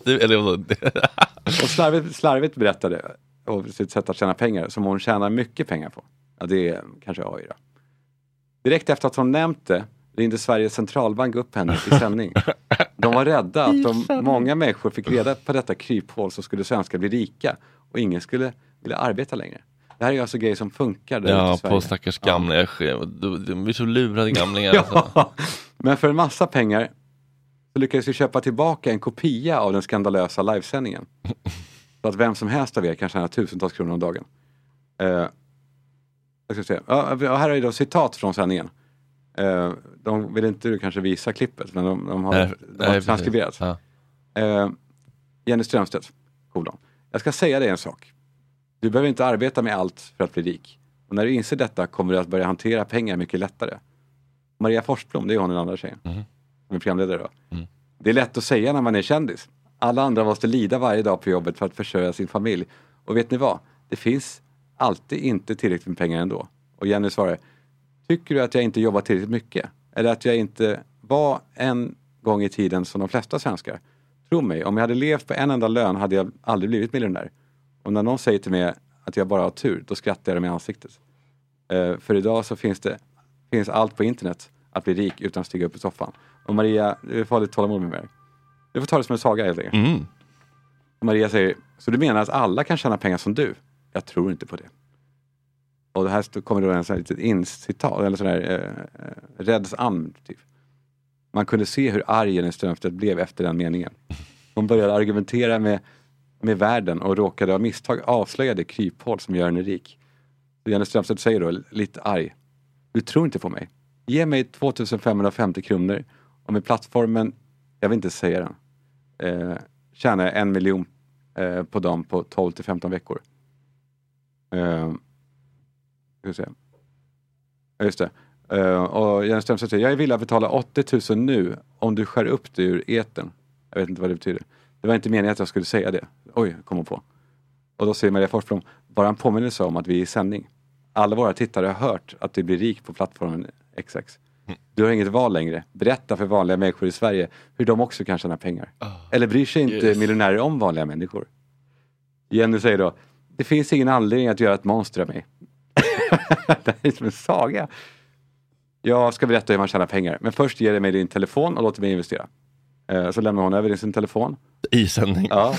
Speaker 5: Och slarvigt berättade om sitt sätt att tjäna pengar. Som hon tjänar mycket pengar på. Ja, det är kanske AI då. Direkt efter att hon nämnt det ringde Sveriges centralbank upp henne i sändning. De var rädda att om många människor fick reda på detta kryphål så skulle svenskar bli rika och ingen skulle vilja arbeta längre. Det här är alltså grejer som funkar där
Speaker 7: ja,
Speaker 5: ute i Sverige.
Speaker 7: På stackars gamla. De är så lurade gamlingar.
Speaker 5: Ja.
Speaker 7: Alltså.
Speaker 5: Men för en massa pengar så lyckades vi köpa tillbaka en kopia av den skandalösa livesändningen. Så att vem som helst av er kan tjäna tusentals kronor om dagen. Jag ska se. Här är då citat från sändningen. De vill inte kanske visa klippet, men de har transkriberat. Ja. Jenny Strömstedt, kolon. Jag ska säga dig en sak. Du behöver inte arbeta med allt för att bli rik. Och när du inser detta kommer du att börja hantera pengar mycket lättare. Maria Forsblom, det är hon den andra tjejen. Som är programledare då. Det är lätt att säga när man är kändis. Alla andra måste lida varje dag på jobbet för att försörja sin familj. Och vet ni vad? Det finns alltid inte tillräckligt med pengar ändå. Och Jenny svarar: tycker du att jag inte jobbar tillräckligt mycket? Eller att jag inte var en gång i tiden som de flesta svenskar? Tro mig, om jag hade levt på en enda lön hade jag aldrig blivit miljonär. Och när någon säger till mig att jag bara har tur, då skrattar jag dem i ansiktet. För idag så finns allt på internet att bli rik utan att stiga upp i soffan. Och Maria, du får ha lite tålamod med mig. Du får ta det som en saga helt enkelt. Och Maria säger: så du menar att alla kan tjäna pengar som du? Jag tror inte på det. Och det här kommer då en sån här litet incitat, eller sån här rädds an typ. Man kunde se hur arg Jenny Strömstedt blev efter den meningen. Hon började argumentera med världen och råkade av misstag avslöja det kryphål som gör henne rik. Så Jenny Strömstedt säger då lite arg: du tror inte på mig. Ge mig 2550 kronor och med plattformen, jag vill inte säga den, tjänar 1 miljon på dem på 12-15 veckor. Just det. Och Jenny Strömstedt säger: jag är villig att betala 80 000 nu om du skär upp det ur eten. Jag vet inte vad det betyder. Det var inte meningen att jag skulle säga det. Oj, kom på. Och då säger Maria Forsblom: bara en påminnelse om att vi är i sändning. Alla våra tittare har hört att du blir rik på plattformen XX. Du har inget val längre. Berätta för vanliga människor i Sverige hur de också kan tjäna pengar. Eller bryr sig inte miljonärer om vanliga människor? Jenny säger då: det finns ingen anledning att göra ett monster av mig. Det är som en saga. Jag ska berätta hur man tjänar pengar. Men först ger du mig din telefon och låter mig investera. Så lämnar hon över sin telefon.
Speaker 7: I sändning.
Speaker 5: Ja.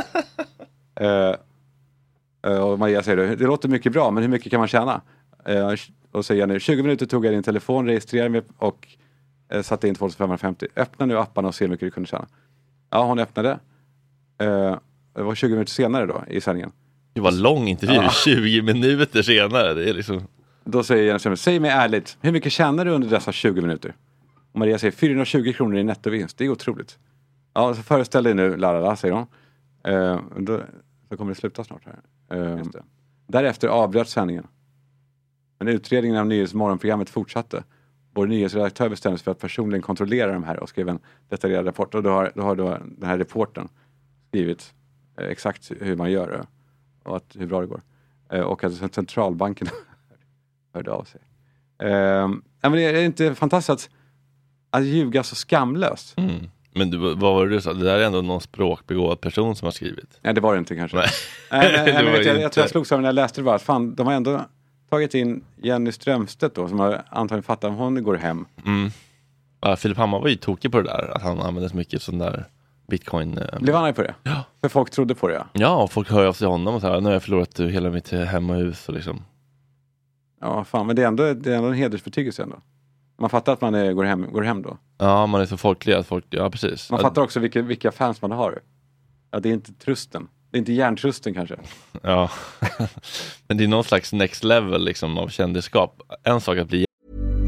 Speaker 5: Och Maria säger då: det låter mycket bra, men hur mycket kan man tjäna? Och säger nu: 20 minuter tog jag din telefon, registrerade mig och satte in 2550. Öppna nu appen och se hur mycket du kunde tjäna. Ja, hon öppnade. Det var 20 minuter senare då i sändningen.
Speaker 7: Det var lång intervju, 20 minuter senare. Det är liksom...
Speaker 5: Då säger Jenny: säg mig ärligt, hur mycket tjänar du under dessa 20 minuter? Och Maria säger: 420 kronor i nettovinst. Det är otroligt. Ja, så föreställ dig nu, Lara, säger hon. Så kommer det sluta snart här. Därefter avbröt sändningen. Men utredningen av nyhetsmorgonprogrammet fortsatte. Vår nyhetsredaktör bestämde sig för att personligen kontrollera de här och skrev en detaljerad rapport. Och då har den här reporten skrivit exakt hur man gör och hur bra det går. Och att centralbanken hörde av sig. Men det är inte fantastiskt att ljuga så skamlöst.
Speaker 7: Men vad var det du sa? Det där är ändå någon språkbegåvad person som har skrivit.
Speaker 5: Nej, det var det inte kanske. Jag tror jag slogs av när jag läste det bara. Fan, de har ändå tagit in Jenny Strömstedt då, som har antagligen fattat om hon går hem.
Speaker 7: Ja, Filip Hammar var ju tokig på det där. Att han använde så mycket sån där bitcoin.
Speaker 5: Blev han arg på det?
Speaker 7: Ja.
Speaker 5: För folk trodde på det, ja.
Speaker 7: Ja, och folk hör av sig honom och så här, nu har jag förlorat hela mitt hem och hus och liksom.
Speaker 5: Ja, fan, men det är ändå en hedersbetygelse ändå. Man fattar att man går hem då.
Speaker 7: Ja, man är så folklig att ja precis.
Speaker 5: Man fattar också vilka fans man har. Ja, det är inte trusten. Det är inte hjärntrusten kanske.
Speaker 7: Ja, men det är någon slags next level liksom av kändisskap. En sak att bli.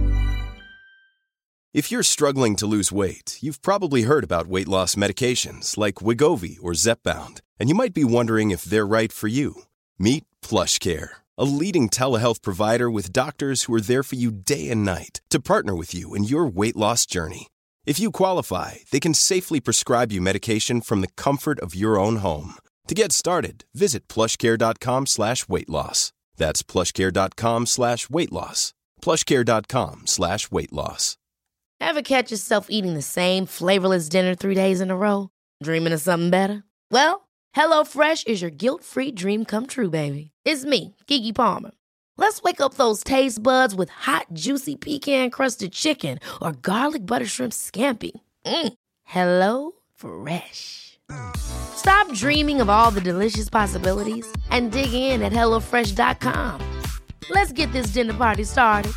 Speaker 8: If you're struggling to lose weight, you've probably heard about weight loss medications like Wegovy or Zepbound, and you might be wondering if they're right for you. Meet PlushCare, a leading telehealth provider with doctors who are there for you day and night to partner with you in your weight loss journey. If you qualify, they can safely prescribe you medication from the comfort of your own home. To get started, visit plushcare.com/weightloss. That's plushcare.com/weightloss. plushcare.com/weightloss.
Speaker 9: Ever catch yourself eating the same flavorless dinner 3 days in a row? Dreaming of something better? Well, HelloFresh is your guilt-free dream come true, baby. It's me, Keke Palmer. Let's wake up those taste buds with hot, juicy pecan-crusted chicken or garlic butter shrimp scampi. Hello Fresh. Stop dreaming of all the delicious possibilities and dig in at HelloFresh.com. Let's get this dinner party started.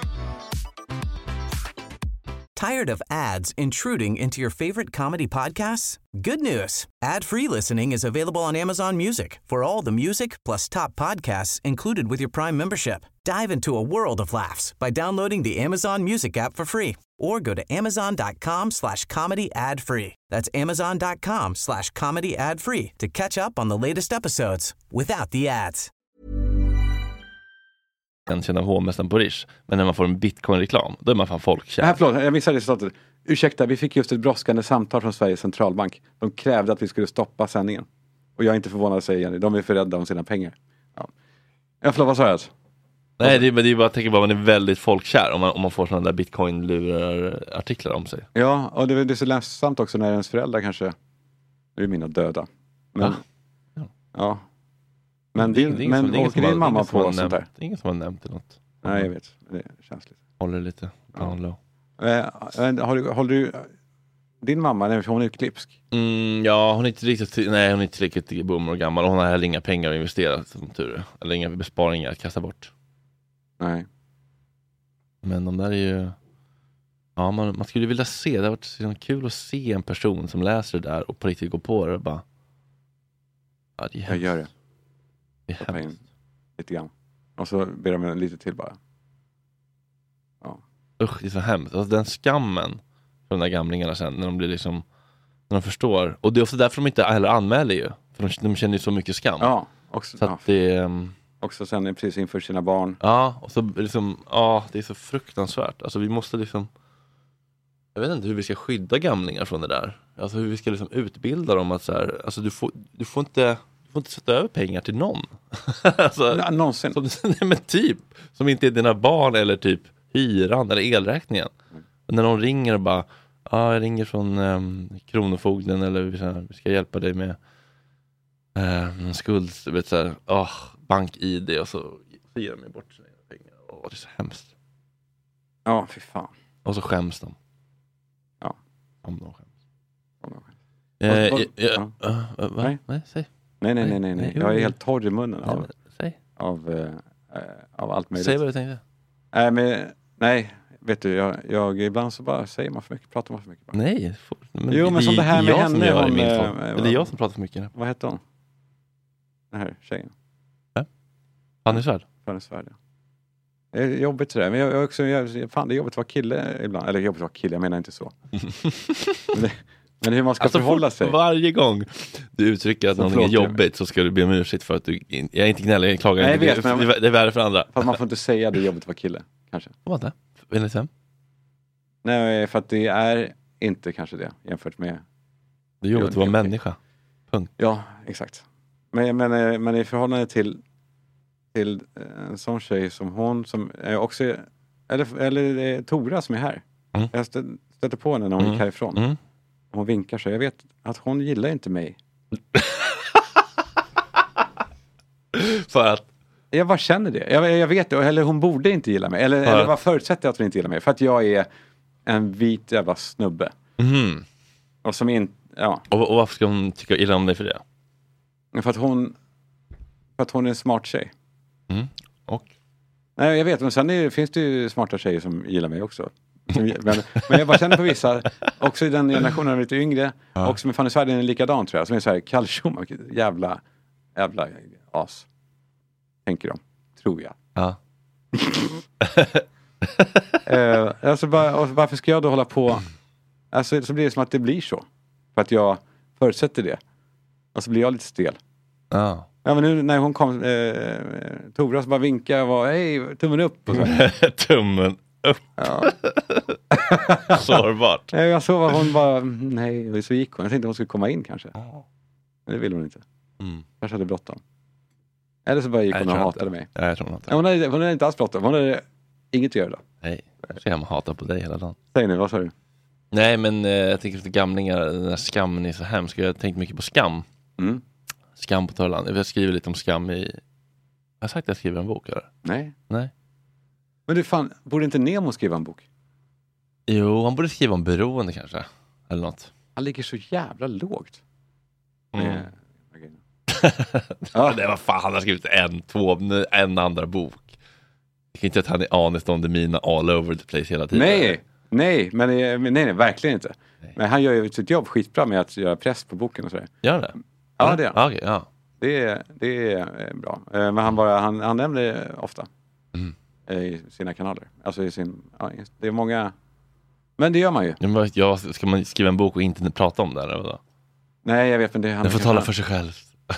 Speaker 10: Tired of ads intruding into your favorite comedy podcasts? Good news. Ad-free listening is available on Amazon Music for all the music plus top podcasts included with your Prime membership. Dive into a world of laughs by downloading the Amazon Music app for free or go to amazon.com/comedy ad-free. That's amazon.com/comedy ad-free to catch up on the latest episodes without the ads.
Speaker 7: Kan känna hovmästaren på Rish. Men när man får en bitcoin-reklam, då är man fan folkkär.
Speaker 5: Förlåt, jag missade resultatet. Ursäkta, vi fick just ett brådskande samtal från Sveriges centralbank. De krävde att vi skulle stoppa sändningen. Och jag är inte förvånad, säger Jenny. De är för rädda om sina pengar. Ja. Förlåt, vad sa jag?
Speaker 7: Nej, det är bara att tänka på att man är väldigt folkkär om man får sådana där bitcoin-lurar-artiklar om sig.
Speaker 5: Ja, och det är så ledsamt också när ens föräldrar kanske... Nu är mina döda. Men, ja. Men din mamma på sånt där?
Speaker 7: Det är ingen som har nämnt det något.
Speaker 5: Nej, jag vet. Det är känsligt.
Speaker 7: Håller lite down low.
Speaker 5: Håller du... Din mamma, hon är klipsk.
Speaker 7: Ja, hon är inte riktigt boomer och gammal. Hon har heller inga pengar att investera, som tur är. Eller inga besparingar att kasta bort.
Speaker 5: Nej.
Speaker 7: Men de där är ju... Ja, man skulle vilja se. Det har varit så kul att se en person som läser det där och på riktigt går på det och bara... Ja, det är
Speaker 5: jag gör det.
Speaker 7: Det är hemskt.
Speaker 5: Lite grann. Och så ber de lite till bara. Ja.
Speaker 7: Usch, det är så hemskt. Alltså den skammen för de där gamlingarna sen, när de blir liksom... När de förstår. Och det är också därför de inte heller anmäler ju. För de känner ju så mycket skam.
Speaker 5: Ja, också.
Speaker 7: Så att det...
Speaker 5: Också sen precis inför sina barn.
Speaker 7: Ja, och så liksom... Ja, det är så fruktansvärt. Alltså vi måste liksom... Jag vet inte hur vi ska skydda gamlingar från det där. Alltså hur vi ska liksom utbilda dem att så här... Alltså du får inte sätta över pengar till någon. Alltså,
Speaker 5: någonsin.
Speaker 7: Men typ. Som inte är dina barn eller typ hyran eller elräkningen. När de ringer och bara... Ja, jag ringer från Kronofogden eller vi ska hjälpa dig med en skuld. Vet, så här, bank-ID och så ger de mig bort sina pengar. Det är så hemskt.
Speaker 5: Ja, fy fan.
Speaker 7: Och så skäms de.
Speaker 5: Ja.
Speaker 7: Om de skäms.
Speaker 5: Nej,
Speaker 7: säg.
Speaker 5: Nej. Jag är helt torr i munnen av allt möjligt.
Speaker 7: Säg vad du tänkte.
Speaker 5: Nej, vet du, jag ibland så bara säger man för mycket, pratar man för mycket. Bara.
Speaker 7: Nej.
Speaker 5: Men som det här med henne.
Speaker 7: Eller jag som pratar för mycket.
Speaker 5: Vad heter hon? Den här tjejen.
Speaker 7: Fanny Svärd?
Speaker 5: Fanny Svärd, ja. Det är jobbigt sådär. Men jag också, fan, det är jobbigt att vara kille ibland. Eller jobbigt att vara kille, jag menar inte så. Men hur man ska förhålla sig.
Speaker 7: Varje gång du uttrycker att någonting är jobbigt så ska du be om ursäkt för att du... Jag är inte gnällig, jag klagar inte. Det är värre för andra.
Speaker 5: Fast man får inte säga att det är jobbigt att vara kille, kanske.
Speaker 7: Vad är det? Enligt vem?
Speaker 5: Nej, för att det är inte kanske det jämfört med...
Speaker 7: Det är jobbigt att vara människa. Punkt.
Speaker 5: Ja, exakt. Men i förhållande till en sån tjej som hon, som är också Eller Tora som är här. Jag stötte på henne när hon gick härifrån. Hon vinkar så. Jag vet att hon gillar inte mig.
Speaker 7: För att?
Speaker 5: Jag bara känner det. Jag vet det. Eller hon borde inte gilla mig. Eller vad förutsätter jag att hon inte gillar mig? För att jag är en vit jävla snubbe. Och som inte... Ja.
Speaker 7: Och varför ska hon tycka illa om dig för det?
Speaker 5: För att hon är en smart tjej.
Speaker 7: Och?
Speaker 5: Nej, jag vet. Men sen finns det ju smarta tjejer som gillar mig också. Men jag bara känner på vissa. Också i den generationen lite yngre. Och som är Fanny Svärden är likadan tror jag. Som är så här kalltjom. Jävla as. Tänker de. Tror jag.
Speaker 7: Ja.
Speaker 5: Alltså varför ska jag då hålla på? Alltså så blir det som att det blir så. För att jag förutsätter det. Och så blir jag lite stel. Ja. Ja, men nu när hon kom Tora så bara vinkade och var hej, tummen upp och så.
Speaker 7: Tummen upp. Ja. Sårbart.
Speaker 5: Jag såg vad hon bara nej, och så gick hon. Jag tänkte hon skulle komma in kanske. Men det ville hon inte. Kanske hade bråttom. Eller så bara gick hon och hatade mig.
Speaker 7: Ja, jag tror hon
Speaker 5: hatade. Hon hade inte alls bråttom. Hon hade inget att göra då.
Speaker 7: Nej, jag ser hemma hatar på dig hela dagen.
Speaker 5: Säg nu, vad sa du?
Speaker 7: Nej, men jag tänker för gamlingar, den här skammen är så hemsk. Jag har tänkt mycket på skam. Skam på Törland. Jag skriver lite om skam i... Jag har sagt att jag skriver en bok, eller?
Speaker 5: Nej.
Speaker 7: Nej.
Speaker 5: Men du fan, borde inte Nemo skriva en bok?
Speaker 7: Jo, han borde skriva om beroende kanske. Eller något.
Speaker 5: Han ligger så jävla lågt.
Speaker 7: Ja, det var fan, han har skrivit en andra bok. Jag kan inte att han är honest on the mina all over the place hela tiden. Nej, verkligen inte. Nej. Men han gör ju sitt jobb skitbra med att göra press på boken och sådär. Gör det?
Speaker 5: Ja, det är han.
Speaker 7: Okay, ja.
Speaker 5: Det är bra. Men han nämner det ofta i sina kanaler. Alltså det är många... Men det gör man ju.
Speaker 7: Ja, ska man skriva en bok och inte prata om det eller vad?
Speaker 5: Nej, jag vet, men det...
Speaker 7: Den får tala för sig själv.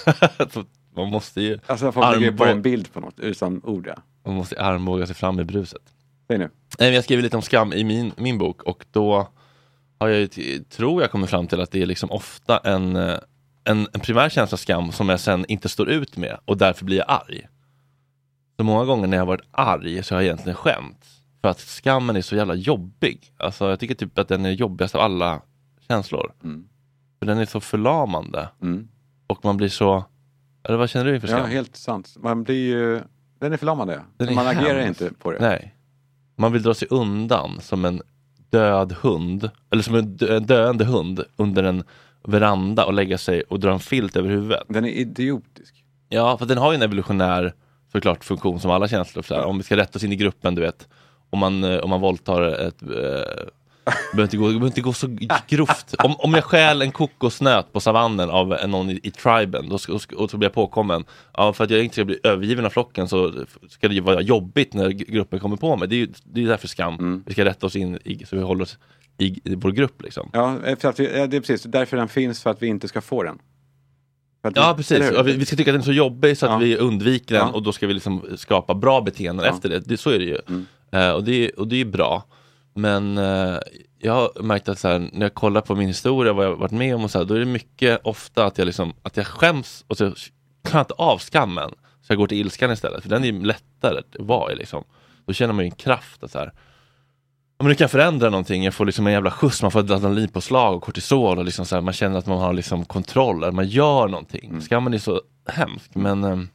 Speaker 7: Man måste ju...
Speaker 5: Alltså folk lägger på en bild på något utan ord, ja.
Speaker 7: Man måste armbåga sig fram i bruset.
Speaker 5: Säg nu.
Speaker 7: Jag skriver lite om skam i min bok. Och då har jag tror jag kommer fram till att det är liksom ofta en primär känsla av skam som jag sen inte står ut med. Och därför blir jag arg. Så många gånger när jag har varit arg så har jag egentligen skämt. För att skammen är så jävla jobbig. Alltså jag tycker typ att den är jobbigast av alla känslor. För den är så förlamande. Och man blir så... Eller vad känner du inför skam?
Speaker 5: Ja, helt sant. Man blir ju... Den är förlamande. Man agerar inte på det.
Speaker 7: Nej. Man vill dra sig undan som en död hund. Eller som en döende hund under en veranda och lägga sig och dra en filt över huvudet.
Speaker 5: Den är idiotisk.
Speaker 7: Ja, för den har ju en evolutionär såklart funktion som alla känslor. Så här. Om vi ska rätta oss in i gruppen, du vet. Om man våldtar ett... behöver inte gå så grovt. Om jag stjäl en kokosnöt på savannen av någon i triben och så blir jag påkommen. Ja, för att jag inte ska bli övergiven av flocken så ska det ju vara jobbigt när gruppen kommer på mig. Det är ju därför skam. Vi ska rätta oss in så vi håller oss i vår grupp liksom.
Speaker 5: Ja, för att det är precis därför den finns, för att vi inte ska få den.
Speaker 7: Ja, precis. Vi ska tycka att den är så jobbig så att vi undviker den och då ska vi liksom skapa bra beteenden efter det. Så är det ju. Och det är bra. Men jag har märkt att så här, när jag kollar på min historia, vad jag har varit med om och så här, då är det mycket ofta att jag skäms och så klarar inte av skammen. Så jag går till ilskan istället. För den är lättare att vara i liksom. Då känner man ju en kraft att så här, men du kan förändra någonting. Jag får liksom en jävla skjuts, man får ett adrenalinpåslag och kortisol och liksom så här, man känner att man har liksom kontroll, eller man gör någonting. Skammen är så hemskt, men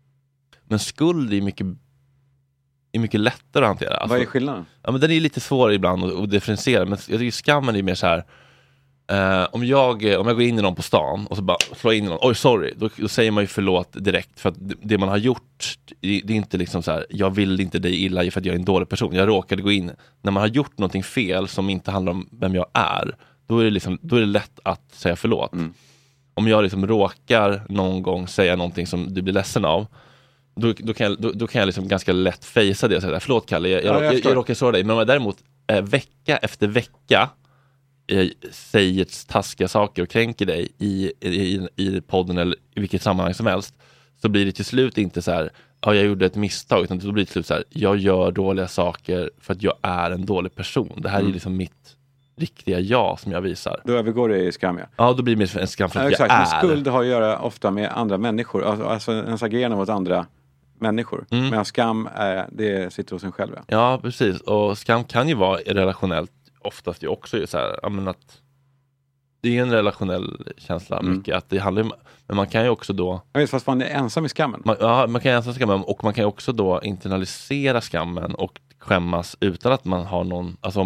Speaker 7: skuld är mycket lättare att hantera. Alltså,
Speaker 5: vad är skillnaden?
Speaker 7: Ja, men den är lite svår ibland att differentiera, men jag tycker skammen är mer så här. Om jag går in i någon på stan och så bara slår in i någon, oj sorry, då säger man ju förlåt direkt, för att det man har gjort, det är inte liksom så här, jag vill inte dig illa för att jag är en dålig person, jag råkade gå in. När man har gjort någonting fel som inte handlar om vem jag är, då är det lätt att säga förlåt. Om jag liksom råkar någon gång säga någonting som du blir ledsen av, då kan jag liksom ganska lätt fejsa det och säga, förlåt Kalle, jag råkar såra dig. Men om jag däremot vecka efter vecka säger taskiga saker och kränker dig i podden eller i vilket sammanhang som helst, så blir det till slut inte så här, ja, jag gjorde ett misstag, utan då blir det till slut så här, jag gör dåliga saker för att jag är en dålig person. Det här är liksom mitt riktiga jag som jag visar.
Speaker 5: Då övergår det i skam, ja.
Speaker 7: Ja, då blir det en skam för att jag är.
Speaker 5: Men skuld har att göra ofta med andra människor. Alltså ens agerande mot andra människor. Men skam det sitter hos en själv.
Speaker 7: Ja, precis. Och skam kan ju vara relationellt oftast ju också så här, jag menar att det är en relationell känsla mycket att det handlar om, men man kan ju också då
Speaker 5: fast man är ensam i skammen.
Speaker 7: Man kan ju ensam i skammen och man kan ju också då internalisera skammen och skämmas utan att man har någon, alltså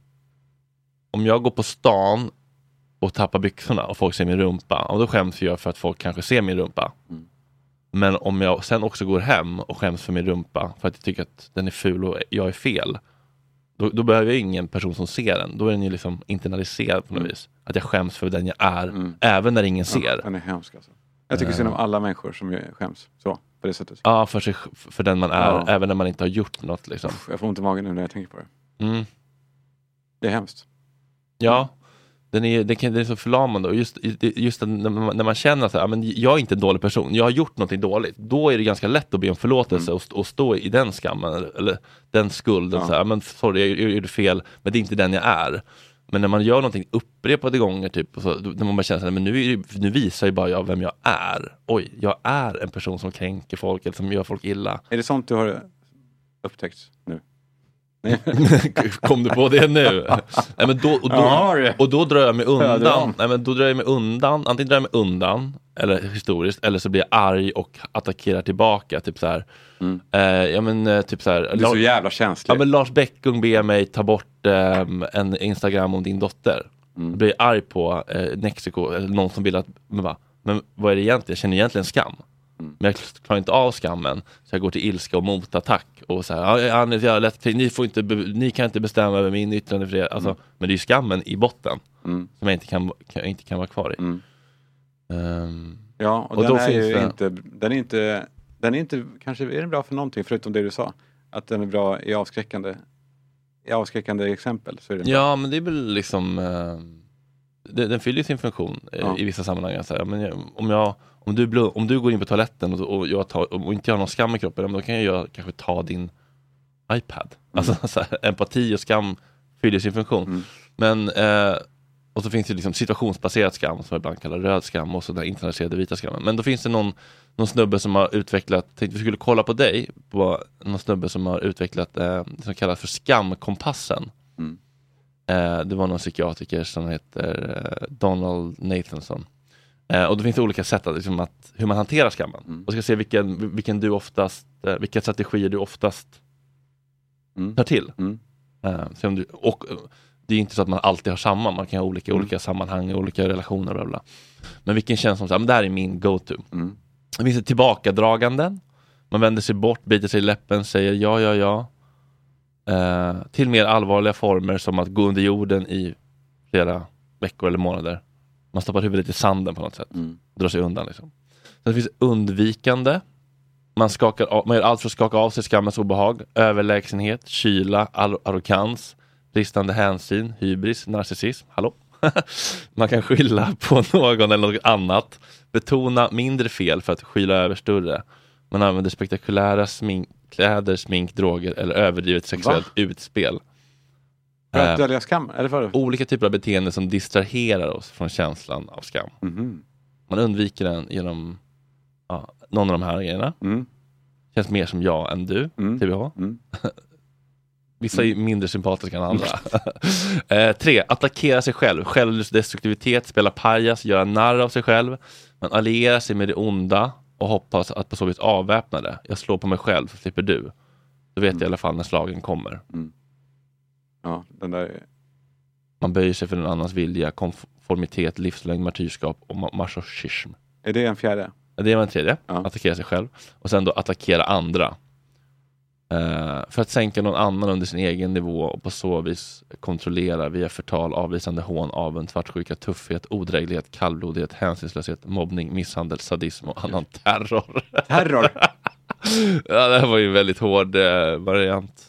Speaker 7: om jag går på stan och tappar byxorna och folk ser min rumpa, och då skäms jag för att folk kanske ser min rumpa. Men om jag sen också går hem och skäms för min rumpa för att jag tycker att den är ful och jag är fel, då behöver jag ingen person som ser den. Då är den ju liksom internaliserad på något vis. Att jag skäms för den jag är, även när ingen ser.
Speaker 5: Den är hemsk alltså. Jag tycker synd om alla människor som skäms så, på det sättet.
Speaker 7: Ja, för den man är, även när man inte har gjort något liksom.
Speaker 5: Jag får ont i magen nu när jag tänker på det. Det är hemskt.
Speaker 7: Ja, det är så förlamande. Och just när man känner att men jag är inte en dålig person, jag har gjort något dåligt, då är det ganska lätt att be om förlåtelse och stå i den skammen eller den skulden. Så här, men sorry, jag gjorde fel, men det är inte den jag är. Men när man gör någonting upprepade gånger typ, så, när man bara känner men nu visar ju bara jag vem jag är. Oj, jag är en person som kränker folk eller som gör folk illa.
Speaker 5: Är det sånt du har upptäckt nu?
Speaker 7: Kom du på det nu? Nej, men då drar jag mig undan. Nej, men då drar jag mig undan. Antingen drar jag mig undan eller historiskt, eller så blir jag arg och attackerar tillbaka typ så här. Typ så här.
Speaker 5: Det är så jävla känsligt.
Speaker 7: Ja, men Lars Bäckung ber mig ta bort en Instagram om din dotter. Då blir jag arg på Nexiko eller någon som vill att men vad är det egentligen? Jag känner egentligen skam. Men jag klarar inte av skammen, så jag går till ilska och motattack och så här, ni kan inte bestämma över min yttrandefrihet, alltså, men det är ju skammen i botten som jag inte kan vara kvar i.
Speaker 5: Ja, och den är ju den är inte kanske är den bra för någonting förutom det du sa, att den är bra i avskräckande exempel, så är det bra.
Speaker 7: Men det är väl liksom den fyller sin funktion i vissa sammanhang så här, men om du går in på toaletten och inte har någon skam i kroppen, då kan jag kanske ta din iPad. Alltså så här, empati och skam fyller sin funktion. Men och så finns det liksom situationsbaserad skam som ibland kallar röd skam, och så den internaliserade vita skammen. Men då finns det någon snubbe som har utvecklat, tänkte vi skulle kolla på dig, på någon snubbe som har utvecklat det som kallas för skamkompassen. Det var någon psykiatriker som heter Donald Nathanson. Och det finns olika sätt att, liksom, hur man hanterar skammen. Och ska se vilken du oftast, vilka strategier du oftast tar till. Och det är inte så att man alltid har samma, man kan ha olika sammanhang, olika relationer, bla bla. Men vilken känns som så här, men det här är min go-to. Det finns ett tillbakadragande. Man vänder sig bort, biter sig i läppen, säger ja. Till mer allvarliga former som att gå under jorden i flera veckor eller månader. Man stoppar huvudet i sanden på något sätt. Drar sig undan liksom. Sen finns undvikande. Man gör allt för att skaka av sig skammens obehag. Överlägsenhet, kyla, arrogans, bristande hänsyn, hybris, narcissism. Hallå? Man kan skylla på någon eller något annat. Betona mindre fel för att skyla över större. Man använder spektakulära kläder, smink, droger eller överdrivet sexuellt utspel.
Speaker 5: För att dölja skam? Eller för?
Speaker 7: Olika typer av beteende som distraherar oss från känslan av skam. Man undviker den genom någon av de här grejerna. Känns mer som jag än du, TBH. Vissa är mindre sympatiska än andra. 3. Attackera sig själv. Självdestruktivitet, spela pajas, göra narr av sig själv. Man allierar sig med det onda och hoppas att på så vis avväpna det. Jag slår på mig själv, så slipper du. Då vet jag i alla fall när slagen kommer.
Speaker 5: Ja, den där är...
Speaker 7: Man böjer sig för en annans vilja, konformitet, livslängd, martyrskap och masochism.
Speaker 5: Är det en fjärde?
Speaker 7: Det var en tredje. Attackera sig själv. Och sen då attackera andra. För att sänka någon annan under sin egen nivå och på så vis kontrollera via förtal, avvisande hån, avund, svartsjuka, tuffhet, odräglighet, kallblodighet, hänsynslöshet, mobbning, misshandel, sadism och annan terror.
Speaker 5: Terror?
Speaker 7: Ja, det här var ju en väldigt hård variant.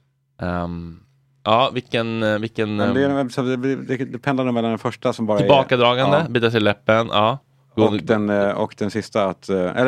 Speaker 7: Vilken
Speaker 5: det pendlar mellan den första som bara
Speaker 7: tillbakadragande, bita sig i läppen,
Speaker 5: och den sista att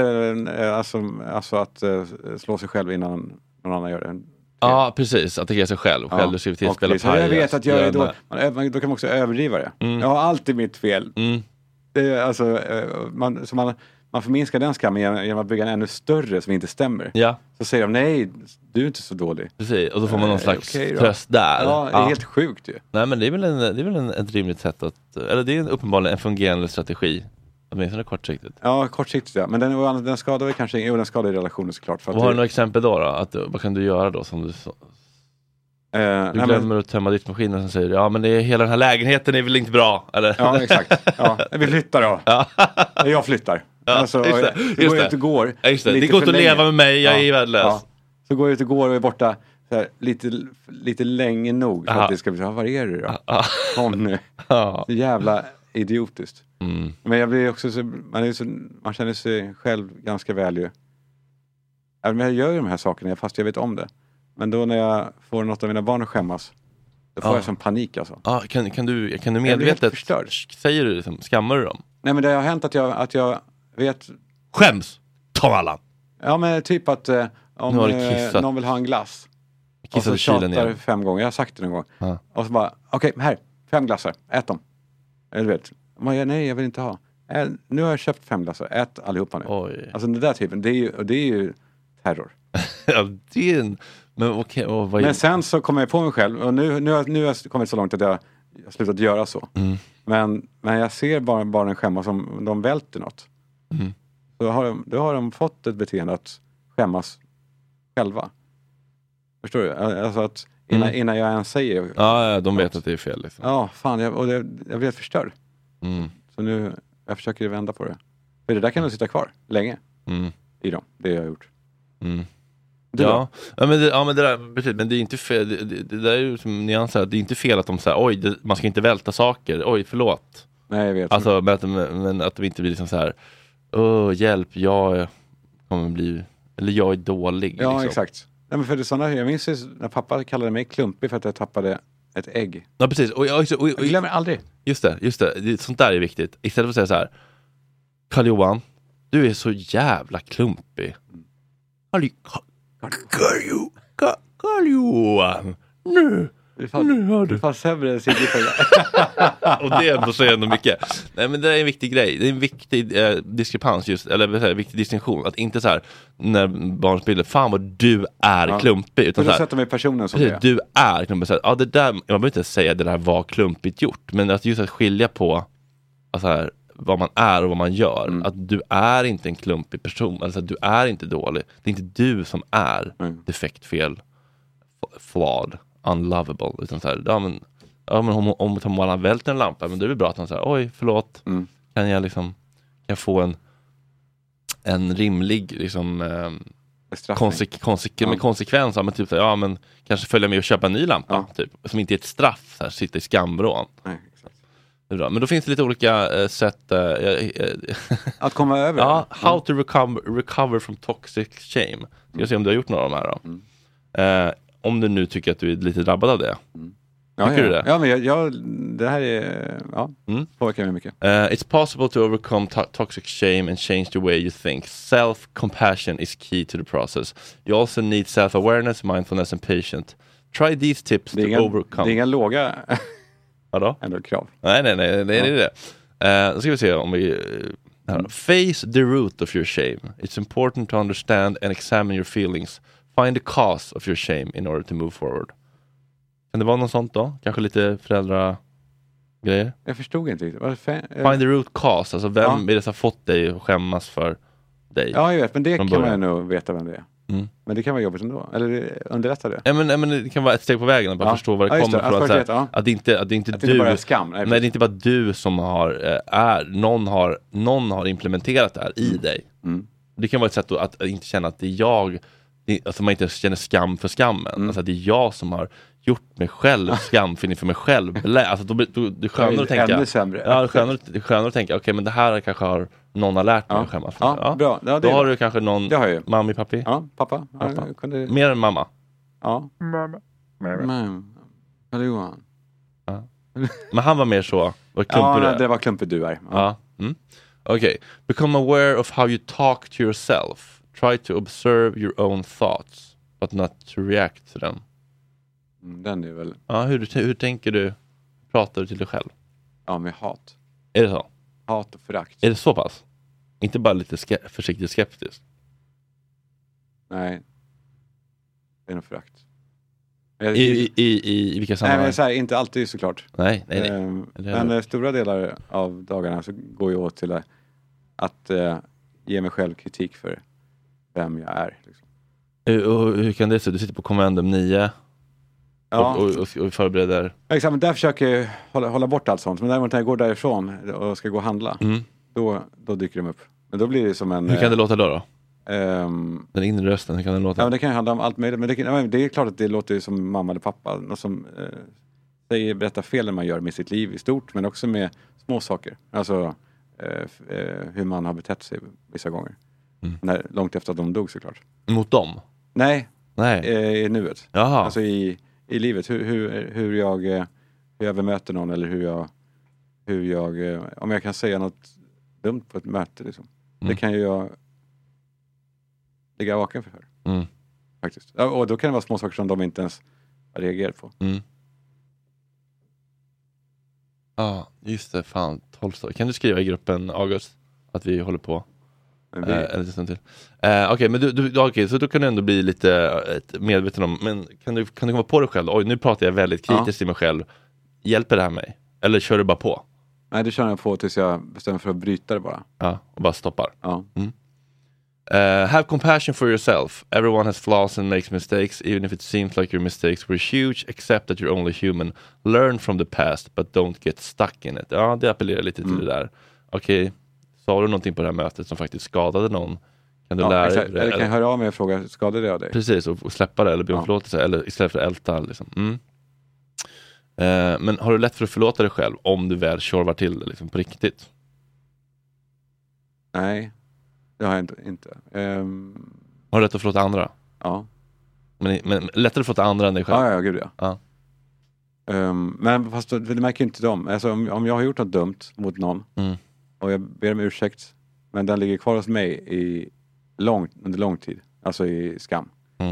Speaker 5: att slå sig själv innan någon annan gör det.
Speaker 7: Ja, precis. Attackera sig själv. Självdestruktivitet, spela pajas.
Speaker 5: Jag vet att jag är då kan man också överdriva det. Jag har alltid mitt fel. Det är, alltså, man får minska den skammen genom att bygga en ännu större som inte stämmer.
Speaker 7: Ja.
Speaker 5: Så säger de, nej, du är inte så dålig.
Speaker 7: Precis, och då får man någon slags tröst där.
Speaker 5: Ja, det är helt sjukt ju.
Speaker 7: Nej, men det är väl ett rimligt sätt att, eller det är uppenbarligen en fungerande strategi. Åtminstone kortsiktigt.
Speaker 5: Ja, kortsiktigt ja. Men den skadar kanske, den skadar i relationen såklart. För att
Speaker 7: har du några exempel då? Vad kan du göra då som du du glömmer att tömma diskmaskinen och sen säger ja men det är, hela den här lägenheten är väl inte bra, eller?
Speaker 5: Ja, exakt. Ja, vi flyttar då. Ja. Jag flyttar.
Speaker 7: Ja,
Speaker 5: alltså,
Speaker 7: just det.
Speaker 5: Det går ut och går.
Speaker 7: Ja, just det. Det går inte att leva med mig, jag är värdelös. Ja.
Speaker 5: Så går jag ut och går och är borta så här, lite länge nog. Så att det ska bli så här, var är du då? Kom nu. Så jävla idiotiskt. Men jag blir också man känner sig själv ganska väl ju. Även om jag gör ju de här sakerna fast jag vet om det. Men då när jag får något av mina barn att skämmas, då får jag som panik alltså.
Speaker 7: Kan du medvetet, säger du liksom, skammar du dem?
Speaker 5: Nej, men det har hänt att jag vet...
Speaker 7: Skäms! Ta alla!
Speaker 5: Ja, men typ att om någon vill ha en glass. Och så tjatar 5 gånger, jag har sagt det någon gång. Och så bara, okej, här, 5 glassar, ät dem. Eller vet, nej jag vill inte ha. Nu har jag köpt 5 glassar, ät allihopa nu.
Speaker 7: Oj.
Speaker 5: Alltså den där typen, det är ju terror.
Speaker 7: Ja, det är en... Men
Speaker 5: sen så kommer jag på mig själv och nu har jag kommit så långt att jag har slutat göra så. Men jag ser barnen skämmas om de välter något. Då har de fått ett beteende att skämmas själva. Förstår du? Alltså att innan jag ens säger...
Speaker 7: Ja, de vet att det är fel. Liksom.
Speaker 5: Ja, fan. Jag blir helt förstörd. Så nu jag försöker vända på det. För det där kan nog sitta kvar länge i dem. Det jag har gjort.
Speaker 7: Ja, men det där, precis, men det är inte fel, det där är ju som nyanser, att det är inte fel att de säger oj, man ska inte välta saker, oj, förlåt.
Speaker 5: Nej, jag vet.
Speaker 7: Alltså, men att de inte blir liksom så här, hjälp, jag kommer bli, eller jag är dålig.
Speaker 5: Ja,
Speaker 7: liksom.
Speaker 5: Exakt. Nej, men för det sådana, jag minns när pappa kallade mig klumpig för att jag tappade ett ägg.
Speaker 7: Ja, precis. Och jag
Speaker 5: glömmer aldrig.
Speaker 7: Just det. Sånt där är viktigt. Istället för att säga så här, Karl-Johan, du är så jävla klumpig. Karl-Johan, nu har du
Speaker 5: fan sämre än Sigge för
Speaker 7: och det är ändå så ändå mycket. Nej, men det är en viktig grej. Det är en viktig diskrepans just, eller en viktig distinktion. Att inte så här, när barn spelar, fan vad du är klumpig. Utan
Speaker 5: så här, sätter mig personen som
Speaker 7: precis, du är klumpig. Så här, det där, man behöver inte säga det där var klumpigt gjort. Men att just att skilja på alltså här, vad man är och vad man gör. Att du är inte en klumpig person. Alltså att du är inte dålig. Det är inte du som är defekt, fel, flawed, unlovable. Utan så här, men om man har vält en lampa, men det är väl bra att man säger, oj, förlåt. Kan jag få en rimlig liksom, konsekvens av, men typ så här, men kanske följa med och köpa en ny lampa typ, som inte är ett straff, så här, sitta i skambrån.
Speaker 5: Nej, exakt.
Speaker 7: Men då finns det lite olika sätt
Speaker 5: att komma över.
Speaker 7: Ja, how to recover from toxic shame. Ska jag se om du har gjort några av de här då. Om du nu tycker att du är lite drabbad av det. Tycker du det?
Speaker 5: Ja, men det här är påverkar mig mycket.
Speaker 7: It's possible to overcome toxic shame and change the way you think. Self-compassion is key to the process. You also need self-awareness, mindfulness and patience. Try these tips to overcome.
Speaker 5: Det är inga låga
Speaker 7: ändå
Speaker 5: krav.
Speaker 7: Nej, det är det. Då ska vi se om vi... Face the root of your shame. It's important to understand and examine your feelings. Find the cause of your shame in order to move forward. Kan det vara något sånt då? Kanske lite föräldragrejer?
Speaker 5: Jag förstod inte riktigt.
Speaker 7: Find the root cause. Alltså vem är det som har fått dig att skämmas för dig?
Speaker 5: Ja, jag vet. Men det kan man nog veta vem det är. Men det kan vara jobbigt ändå. Eller underlätta det.
Speaker 7: Ja, men det kan vara ett steg på vägen att bara förstå vad det kommer från. Att det inte du...
Speaker 5: bara är skam.
Speaker 7: Nej, det är inte bara du som någon har implementerat det här i dig. Det kan vara ett sätt att inte känna att det är jag... Alltså man inte känner skam för skammen. Alltså det är jag som har gjort mig själv skamfin för mig själv. Alltså då det är skönare att tänka.
Speaker 5: Ännu sämre.
Speaker 7: Ja, det är skönare att tänka, okej, men det här kanske har någon har lärt mig att skämmas för.
Speaker 5: Ja, bra. Ja,
Speaker 7: då har du kanske någon mamma, pappi.
Speaker 5: Ja, pappa.
Speaker 7: Mer än mamma.
Speaker 5: Ja. Karl-Johan.
Speaker 7: Ja. Men han var mer så. Var klumpig
Speaker 5: det var klumpig du är.
Speaker 7: Ja. Okej. Become aware of how you talk to yourself. Try to observe your own thoughts, but not to react to them.
Speaker 5: Den är väl...
Speaker 7: Ja, hur tänker du? Pratar du till dig själv?
Speaker 5: Ja, med hat.
Speaker 7: Är det så?
Speaker 5: Hat och förakt.
Speaker 7: Är det så pass? Inte bara lite försiktigt skeptisk.
Speaker 5: Nej. Det är nog förakt.
Speaker 7: I vilka sammanhang?
Speaker 5: Nej, men så här, inte alltid såklart.
Speaker 7: Nej.
Speaker 5: Men stora delar av dagarna så går jag åt till att ge mig själv kritik för vem jag är. Liksom.
Speaker 7: Hur kan det se? Du sitter på Commandum 9 och förbereder.
Speaker 5: Ja, exakt, men där försöker jag hålla bort allt sånt. Men däremot när jag går därifrån och ska gå och handla, då dyker de upp. Men då blir det som en...
Speaker 7: Hur kan det låta då? Den inre rösten, hur kan den låta?
Speaker 5: Ja, men det kan ju handla om allt möjligt. Men det är klart att det låter som mamma eller pappa. Något som berättar fel när man gör med sitt liv i stort. Men också med små saker. Alltså hur man har betett sig vissa gånger. Långt efter att de dog såklart.
Speaker 7: Mot dem?
Speaker 5: Nej. I nuet.
Speaker 7: Jaha.
Speaker 5: Alltså i livet. Hur jag bemöter någon. Eller hur jag om jag kan säga något dumt på ett möte liksom. Det kan ju jag ligga vaken för. Faktiskt. Ja, och då kan det vara små saker som de inte ens reagerar på.
Speaker 7: Ja, just det. Fan, 12 år. Kan du skriva i gruppen, August, att vi håller på? Eller stund till. Okej, men du, så då kan du ändå bli lite medveten om, men kan du komma på dig själv? Oj, nu pratar jag väldigt kritiskt till mig själv. Hjälper det här mig? Eller kör du bara på?
Speaker 5: Nej, det kör jag på tills jag bestämmer för att bryta det bara.
Speaker 7: Ja, och bara stoppar.
Speaker 5: Ja.
Speaker 7: Have compassion for yourself. Everyone has flaws and makes mistakes, even if it seems like your mistakes were huge. Accept that you're only human. Learn from the past, but don't get stuck in it. Ja, det appellerar lite till det där. Okej, sa du någonting på det här mötet som faktiskt skadade någon? Kan du lära dig?
Speaker 5: Eller kan jag höra av mig och fråga, skadade det av dig?
Speaker 7: Precis, och släppa det eller be om förlåtelse. Eller istället för att älta liksom. Men har du lätt för att förlåta dig själv om du väl tjorvar till det liksom, på riktigt?
Speaker 5: Nej, det har jag inte.
Speaker 7: Har du lätt att förlåta andra?
Speaker 5: Ja.
Speaker 7: Men lättare att förlåta andra än dig själv?
Speaker 5: Ja, gud ja. Men fast det märker inte de. Alltså, om jag har gjort något dumt mot någon och jag ber om ursäkt, men den ligger kvar hos mig under lång tid. Alltså i skam.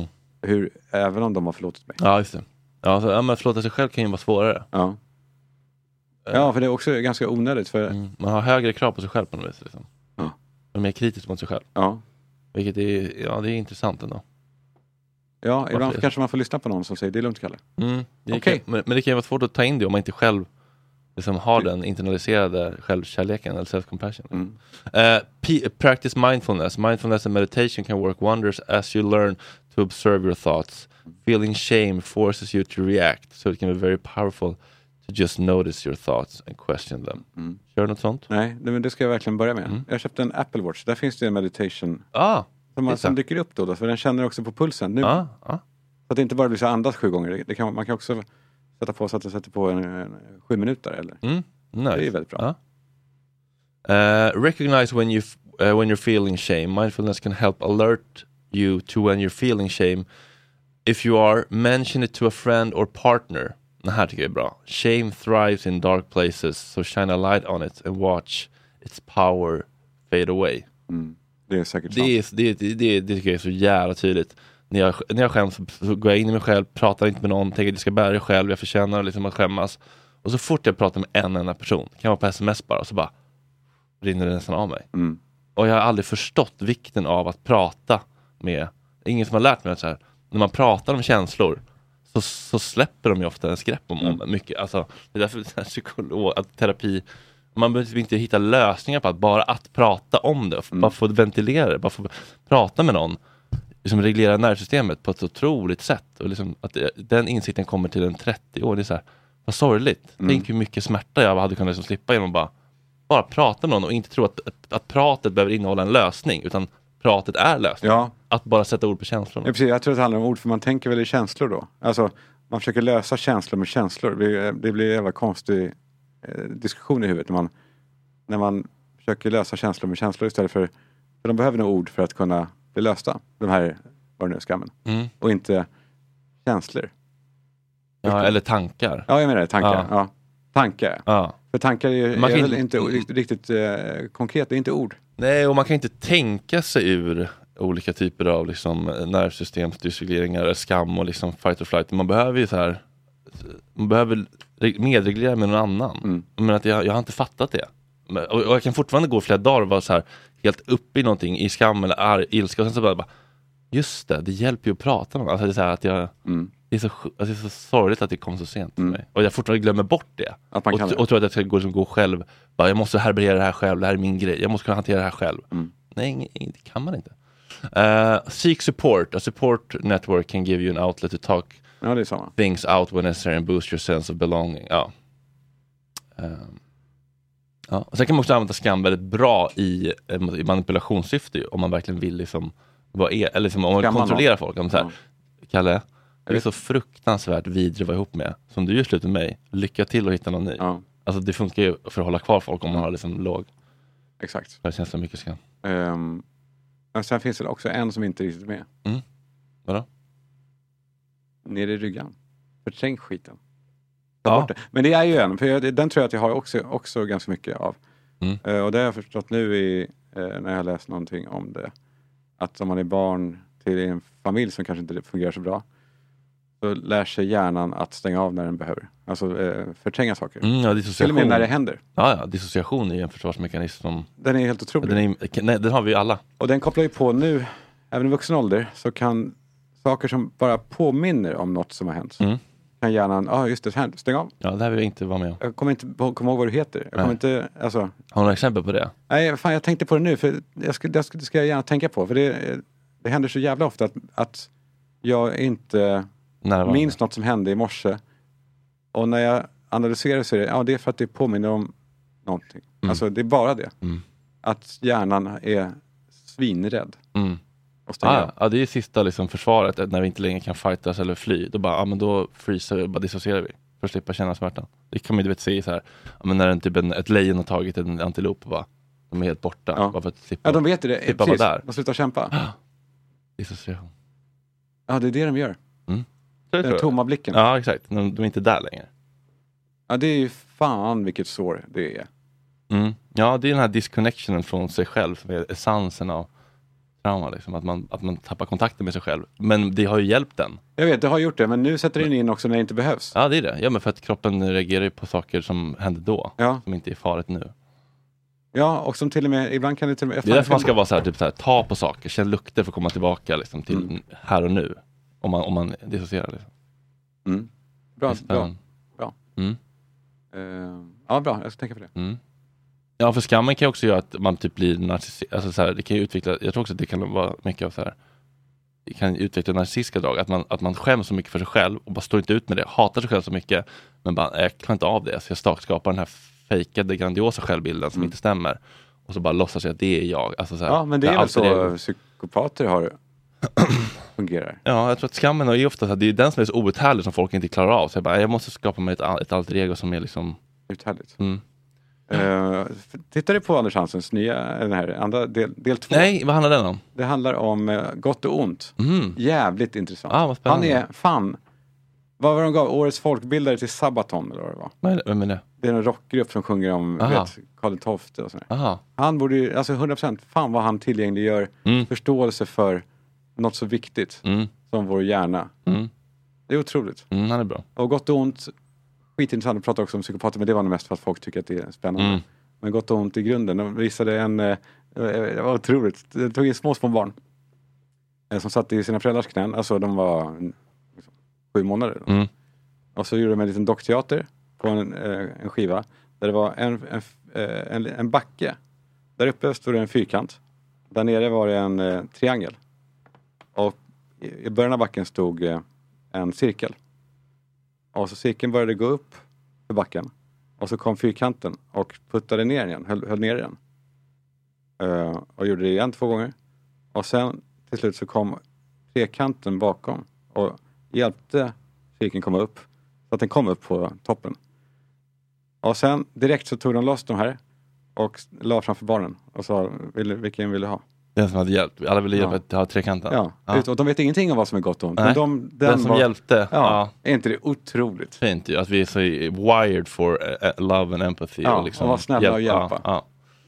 Speaker 5: Även om de har förlåtit mig.
Speaker 7: Ja, just det. Ja, men förlåta sig själv kan ju vara svårare.
Speaker 5: Ja. Ja, för det är också ganska onödigt. För...
Speaker 7: Man har högre krav på sig själv på något vis. Liksom. Man är mer kritisk mot sig själv.
Speaker 5: Ja.
Speaker 7: Vilket är, det är intressant ändå.
Speaker 5: Ja, ibland kanske man får lyssna på någon som säger det är lugnt, Kalle.
Speaker 7: Okej. Men det kan ju vara svårt att ta in det om man inte själv liksom har den internaliserade självkärleken eller self-compassion. Practice mindfulness. Mindfulness and meditation can work wonders as you learn to observe your thoughts. Feeling shame forces you to react, so it can be very powerful to just notice your thoughts and question them. Gör du något sånt?
Speaker 5: Nej, men det ska jag verkligen börja med. Jag köpte en Apple Watch. Där finns det en meditation som dyker upp då, för den känner också på pulsen. Nu, så att det inte bara blir så andas 7 gånger. Man kan också sätta på så att det sätter på 7 minuter. Eller?
Speaker 7: Nice.
Speaker 5: Det är väldigt bra.
Speaker 7: Recognize when you're feeling shame. Mindfulness can help alert you to when you're feeling shame. If you are, mention it to a friend or partner. Det här tycker jag är bra. Shame thrives in dark places, so shine a light on it and watch its power fade away.
Speaker 5: Det är säkert
Speaker 7: sant. Det tycker jag är så jävla tydligt. När jag skäms så går jag in i mig själv, pratar inte med någon, tänker att jag ska bära det själv, jag förtjänar liksom att skämmas. Och så fort jag pratar med en enda person, kan vara på sms bara, och så bara rinner det nästan av mig. Och jag har aldrig förstått vikten av att prata med, ingen som har lärt mig att så här, när man pratar om känslor så släpper de ju ofta en skräpp om mycket. Alltså, det är därför psykolog, att terapi, man behöver inte hitta lösningar på bara att prata om det, bara få ventilera det, bara få prata med någon, liksom reglera nervsystemet på ett otroligt sätt. Och liksom att den insikten kommer till en 30 år, det är så här, vad sorgligt. Tänk hur mycket smärta jag hade kunnat liksom slippa genom att bara prata med någon och inte tro att pratet behöver innehålla en lösning, utan pratet är lösning. Ja. Att bara sätta ord på känslorna.
Speaker 5: Ja, precis. Jag tror att det handlar om ord, för man tänker väl i känslor då. Alltså, man försöker lösa känslor med känslor. Det blir en jävla konstig diskussion i huvudet när man försöker lösa känslor med känslor istället för de behöver nog ord för att kunna bli lösta. De här, vad det nu är, skammen. Och inte känslor.
Speaker 7: Ja, eller tankar.
Speaker 5: Ja, jag menar det. Tankar. Ja. Tankar.
Speaker 7: Ja.
Speaker 5: För tankar är väl inte riktigt konkret. Det är inte ord.
Speaker 7: Nej, och man kan inte tänka sig ur olika typer av liksom nervsystemsdysregleringar, skam och liksom fight or flight. Man behöver ju så här, man behöver medreglera med någon annan. Men att jag har inte fattat det. Och jag kan fortfarande gå flera dagar och vara så här helt uppe i någonting, i skam eller ilska, och sen så bara just det hjälper ju att prata med. Alltså det är så här att jag det är så sorgligt att det kom så sent för mig. Och jag fortfarande glömmer bort det.
Speaker 5: Att man kan
Speaker 7: och tror att jag ska gå själv. Bara, jag måste härbärgera det här själv, det här är min grej. Jag måste kunna hantera det här själv. Nej, det kan man inte. Seek support. A support network can give you an outlet to talk
Speaker 5: det är samma.
Speaker 7: Things out when necessary and boost your sense of belonging. Ja. Och sen kan man också använda skam väldigt bra i manipulationssyfte om man verkligen vill liksom eller liksom, om man vill kontrollera folk. Om så här, Kalle, jag är så fruktansvärt vidrig att vara ihop med. Som du gör slut med mig. Lycka till att hitta någon ny. Ja. Alltså det funkar ju för att hålla kvar folk om man har liksom låg.
Speaker 5: Exakt.
Speaker 7: Det känns så mycket skam.
Speaker 5: Men sen finns det också en som inte är riktigt med.
Speaker 7: Vadå?
Speaker 5: Nere i ryggen. Förträng skiten. Ja. Men det är ju en. För den tror jag att jag har också ganska mycket av. Och det har jag förstått nu när jag har läst någonting om det. Att om man är barn till en familj som kanske inte fungerar så bra, så lär sig hjärnan att stänga av när den behöver. Alltså förtränga saker. Till och med när det händer.
Speaker 7: Ja, dissociation är ju en försvarsmekanism som...
Speaker 5: Den är helt otrolig.
Speaker 7: Den har vi ju alla.
Speaker 5: Och den kopplar ju på nu, även i vuxen ålder, så kan saker som bara påminner om något som har hänt. Kan hjärnan, just det, stäng av.
Speaker 7: Ja, det här vill jag inte vara med om.
Speaker 5: Jag kommer inte komma ihåg vad du heter. Jag kommer inte, alltså...
Speaker 7: Har du några exempel på det?
Speaker 5: Nej, fan, jag tänkte på det nu, för det ska jag gärna tänka på. För det händer så jävla ofta att jag inte minns något som hände i morse. Och när jag analyserar så är det, det är för att det påminner om någonting. Alltså det är bara det. Att hjärnan är svinrädd.
Speaker 7: Ja, det är ju sista liksom försvaret när vi inte längre kan fightas eller fly. Då bara, men då freezer, bara dissocierar vi för att slippa känna smärtan. Det kan man ju se så här, men när ett lejon har tagit en antilop, de är helt borta. Bara för att slippa,
Speaker 5: de vet det. Precis, där. De slutar kämpa.
Speaker 7: Dissociation.
Speaker 5: Ja, det är det de gör. Den tomma blicken.
Speaker 7: Ja, exakt. De är inte där längre.
Speaker 5: Ja, det är ju fan vilket sår det är.
Speaker 7: Ja, det är den här disconnectionen från sig själv som är essensen av trauma, liksom. Att man tappar kontakten med sig själv. Men det har ju hjälpt den.
Speaker 5: Jag vet, det har gjort det. Men nu sätter den in också när det inte behövs.
Speaker 7: Ja, det är det. Ja, men för att kroppen reagerar på saker som hände då. Som inte är farligt nu.
Speaker 5: Ja, och som till och med, ibland kan det till och med...
Speaker 7: Det är därför man ska vara så här, typ så här, ta på saker, känn lukter för att komma tillbaka liksom, till här och nu. Om man dissocierar liksom.
Speaker 5: Bra. Ja, bra. Jag ska tänka på det.
Speaker 7: Ja, för skammen kan ju också göra att man typ blir narcissist. Alltså så här, det kan ju utveckla, jag tror också att det kan vara mycket av så här, det kan utveckla narcissistiska drag, att man skäms så mycket för sig själv och bara står inte ut med det, hatar sig själv så mycket, men bara, jag klarar inte av det, så jag skapar den här fejkade, grandiosa självbilden som inte stämmer, och så bara låtsas jag att det är jag. Alltså så här,
Speaker 5: ja, men det är väl så psykopater har fungerar.
Speaker 7: Ja, jag tror att skammen är ofta så här, det är den som är så outhärdlig som folk inte klarar av, så jag måste skapa mig ett alter ego som är liksom
Speaker 5: uthärdligt. Tittar du på Anders Hansens nya, den här andra del 2?
Speaker 7: Nej, vad handlar den om?
Speaker 5: Det handlar om gott och ont. Jävligt intressant.
Speaker 7: Vad spännande.
Speaker 5: Han är fan. Vad var de gav? Årets folkbildare till Sabaton eller vad det var?
Speaker 7: Vem är det?
Speaker 5: Det är en rockgrupp som sjunger om Karl XII och sådär. Han borde ju, alltså 100%, fan vad han tillgängliggör förståelse för något så viktigt som vår hjärna. Det är otroligt.
Speaker 7: Han är bra.
Speaker 5: Och gott och ont, skitintressant att prata också om psykopater, men det var nog mest för att folk tycker att det är spännande. Men gott och ont i grunden. De visade det var otroligt. Det tog in små barn som satt i sina föräldrars knän. Alltså de var 7 månader. Och så gjorde de en liten dockteater på en skiva. Där det var en backe. Där uppe stod det en fyrkant. Där nere var det en triangel. Och i början av backen stod en cirkel. Och så cirkeln började gå upp för backen. Och så kom fyrkanten och puttade ner igen. Höll ner den. Och gjorde det igen 2 gånger. Och sen till slut så kom trekanten bakom. Och hjälpte cirkeln komma upp. Så att den kom upp på toppen. Och sen direkt så tog de loss de här. Och la framför barnen. Och sa, vilken vill du ha?
Speaker 7: Den som hade hjälpt. Alla ville hjälpa att ha trekanten.
Speaker 5: Ja. Och de vet ingenting om vad som är gott och ont.
Speaker 7: Nej.
Speaker 5: Men
Speaker 7: den som hjälpte.
Speaker 5: Ja. Är inte det otroligt?
Speaker 7: Fint ju. Att vi är så wired for love and empathy.
Speaker 5: Ja,
Speaker 7: och liksom
Speaker 5: och vara snälla och hjälpa.
Speaker 7: Ja.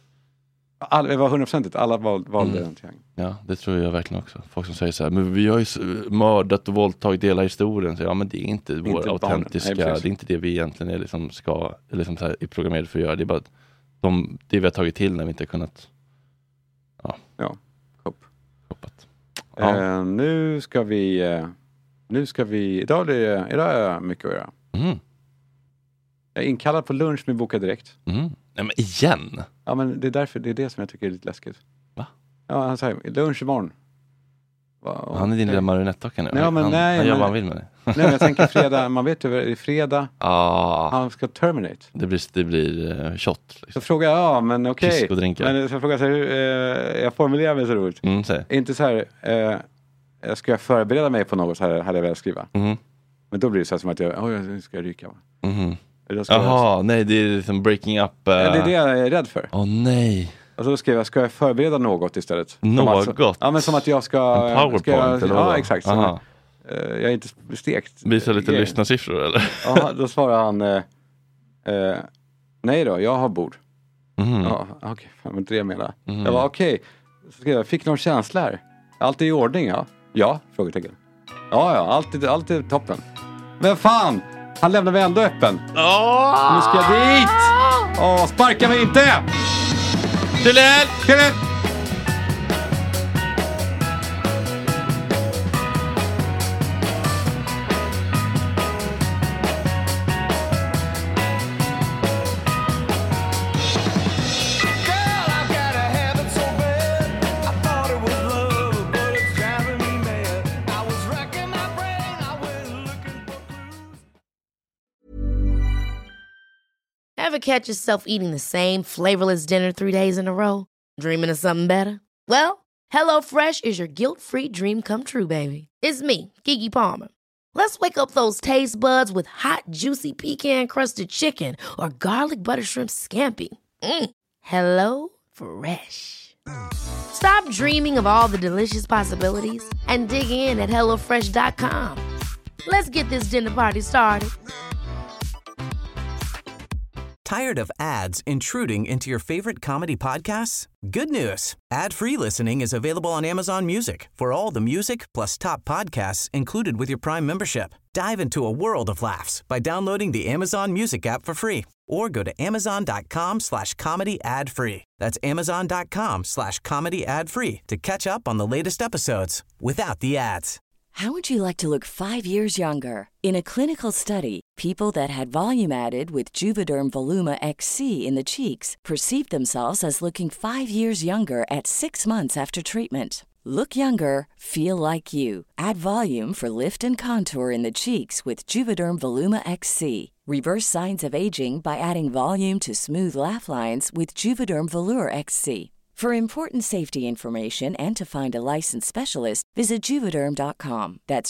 Speaker 5: Det var 100%. Alla valde den triangeln.
Speaker 7: Ja, det tror jag verkligen också. Folk som säger så här, men vi har ju mördat och våldtagit hela historien. Så ja, men det är inte vår autentiska, det är inte det vi egentligen är liksom är programmerade för att göra. Det är bara att det vi har tagit till när vi inte har kunnat
Speaker 5: Ja, Coop.
Speaker 7: Coopet. Ja.
Speaker 5: Nu ska vi, idag är jag mycket att göra. Jag är inkallad på lunch med Boka Direkt.
Speaker 7: Nej, men igen?
Speaker 5: Ja, men det är det som jag tycker är lite läskigt.
Speaker 7: Va?
Speaker 5: Ja, han säger lunch imorgon.
Speaker 7: Han är din lilla marionettdocka nu.
Speaker 5: Ja, men
Speaker 7: han gör vad han vill med det.
Speaker 5: Nej, men jag tänker fredag, man vet ju, det är fredag. Han ska terminate.
Speaker 7: Det blir shot. Liksom.
Speaker 5: Så frågar jag, men okej.
Speaker 7: Fisk och drinkar.
Speaker 5: Men så frågar jag formulerar mig så roligt. Inte så här, ska jag förbereda mig på något så här, hade jag velat skriva. Men då blir det så här som att nu ska jag ryka.
Speaker 7: Jaha, nej, det är liksom breaking up.
Speaker 5: Ja, det är det jag är rädd för.
Speaker 7: Nej.
Speaker 5: Och så skrev jag, ska jag förbereda något istället?
Speaker 7: Något?
Speaker 5: Ja, men som att jag ska...
Speaker 7: En PowerPoint eller vad?
Speaker 5: Ja, exakt. Jag är inte stekt.
Speaker 7: Visa lite lyssnarsiffror eller?
Speaker 5: Ja, då svarar han nej då, jag har bord. Ja, okej, fan, inte det jag menar. Jag var okej. Så skrev jag, fick någon känsla här? Allt är i ordning, ja? Ja, frågetecken. Ja, allt är toppen. Men fan, han lämnar mig ändå öppen. Nu ska jag dit! Sparka mig inte! Till
Speaker 9: Ever catch yourself eating the same flavorless dinner 3 days in a row? Dreaming of something better? Well, HelloFresh is your guilt-free dream come true, baby. It's me, Keke Palmer. Let's wake up those taste buds with hot, juicy pecan-crusted chicken or garlic butter shrimp scampi. Hello Fresh. Stop dreaming of all the delicious possibilities and dig in at HelloFresh.com. Let's get this dinner party started.
Speaker 10: Tired of ads intruding into your favorite comedy podcasts? Good news. Ad-free listening is available on Amazon Music for all the music plus top podcasts included with your Prime membership. Dive into a world of laughs by downloading the Amazon Music app for free or go to amazon.com/comedy ad-free. That's amazon.com/comedy ad-free to catch up on the latest episodes without the ads.
Speaker 11: How would you like to look 5 years younger? In a clinical study, people that had volume added with Juvederm Voluma XC in the cheeks perceived themselves as looking 5 years younger at 6 months after treatment. Look younger, feel like you. Add volume for lift and contour in the cheeks with Juvederm Voluma XC. Reverse signs of aging by adding volume to smooth laugh lines with Juvederm Volure XC. For important safety information and to find a licensed specialist, visit Juvederm.com. That's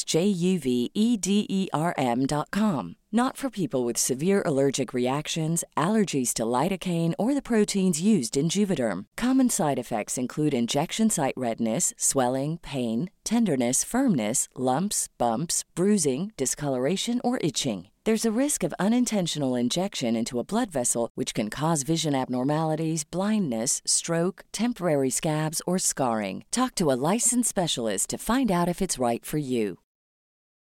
Speaker 11: JUVEDERM.com. Not for people with severe allergic reactions, allergies to lidocaine, or the proteins used in Juvederm. Common side effects include injection site redness, swelling, pain, tenderness, firmness, lumps, bumps, bruising, discoloration, or itching. There's a risk of unintentional injection into a blood vessel, which can cause vision abnormalities, blindness, stroke, temporary scabs, or scarring. Talk to a licensed specialist to find out if it's right for you.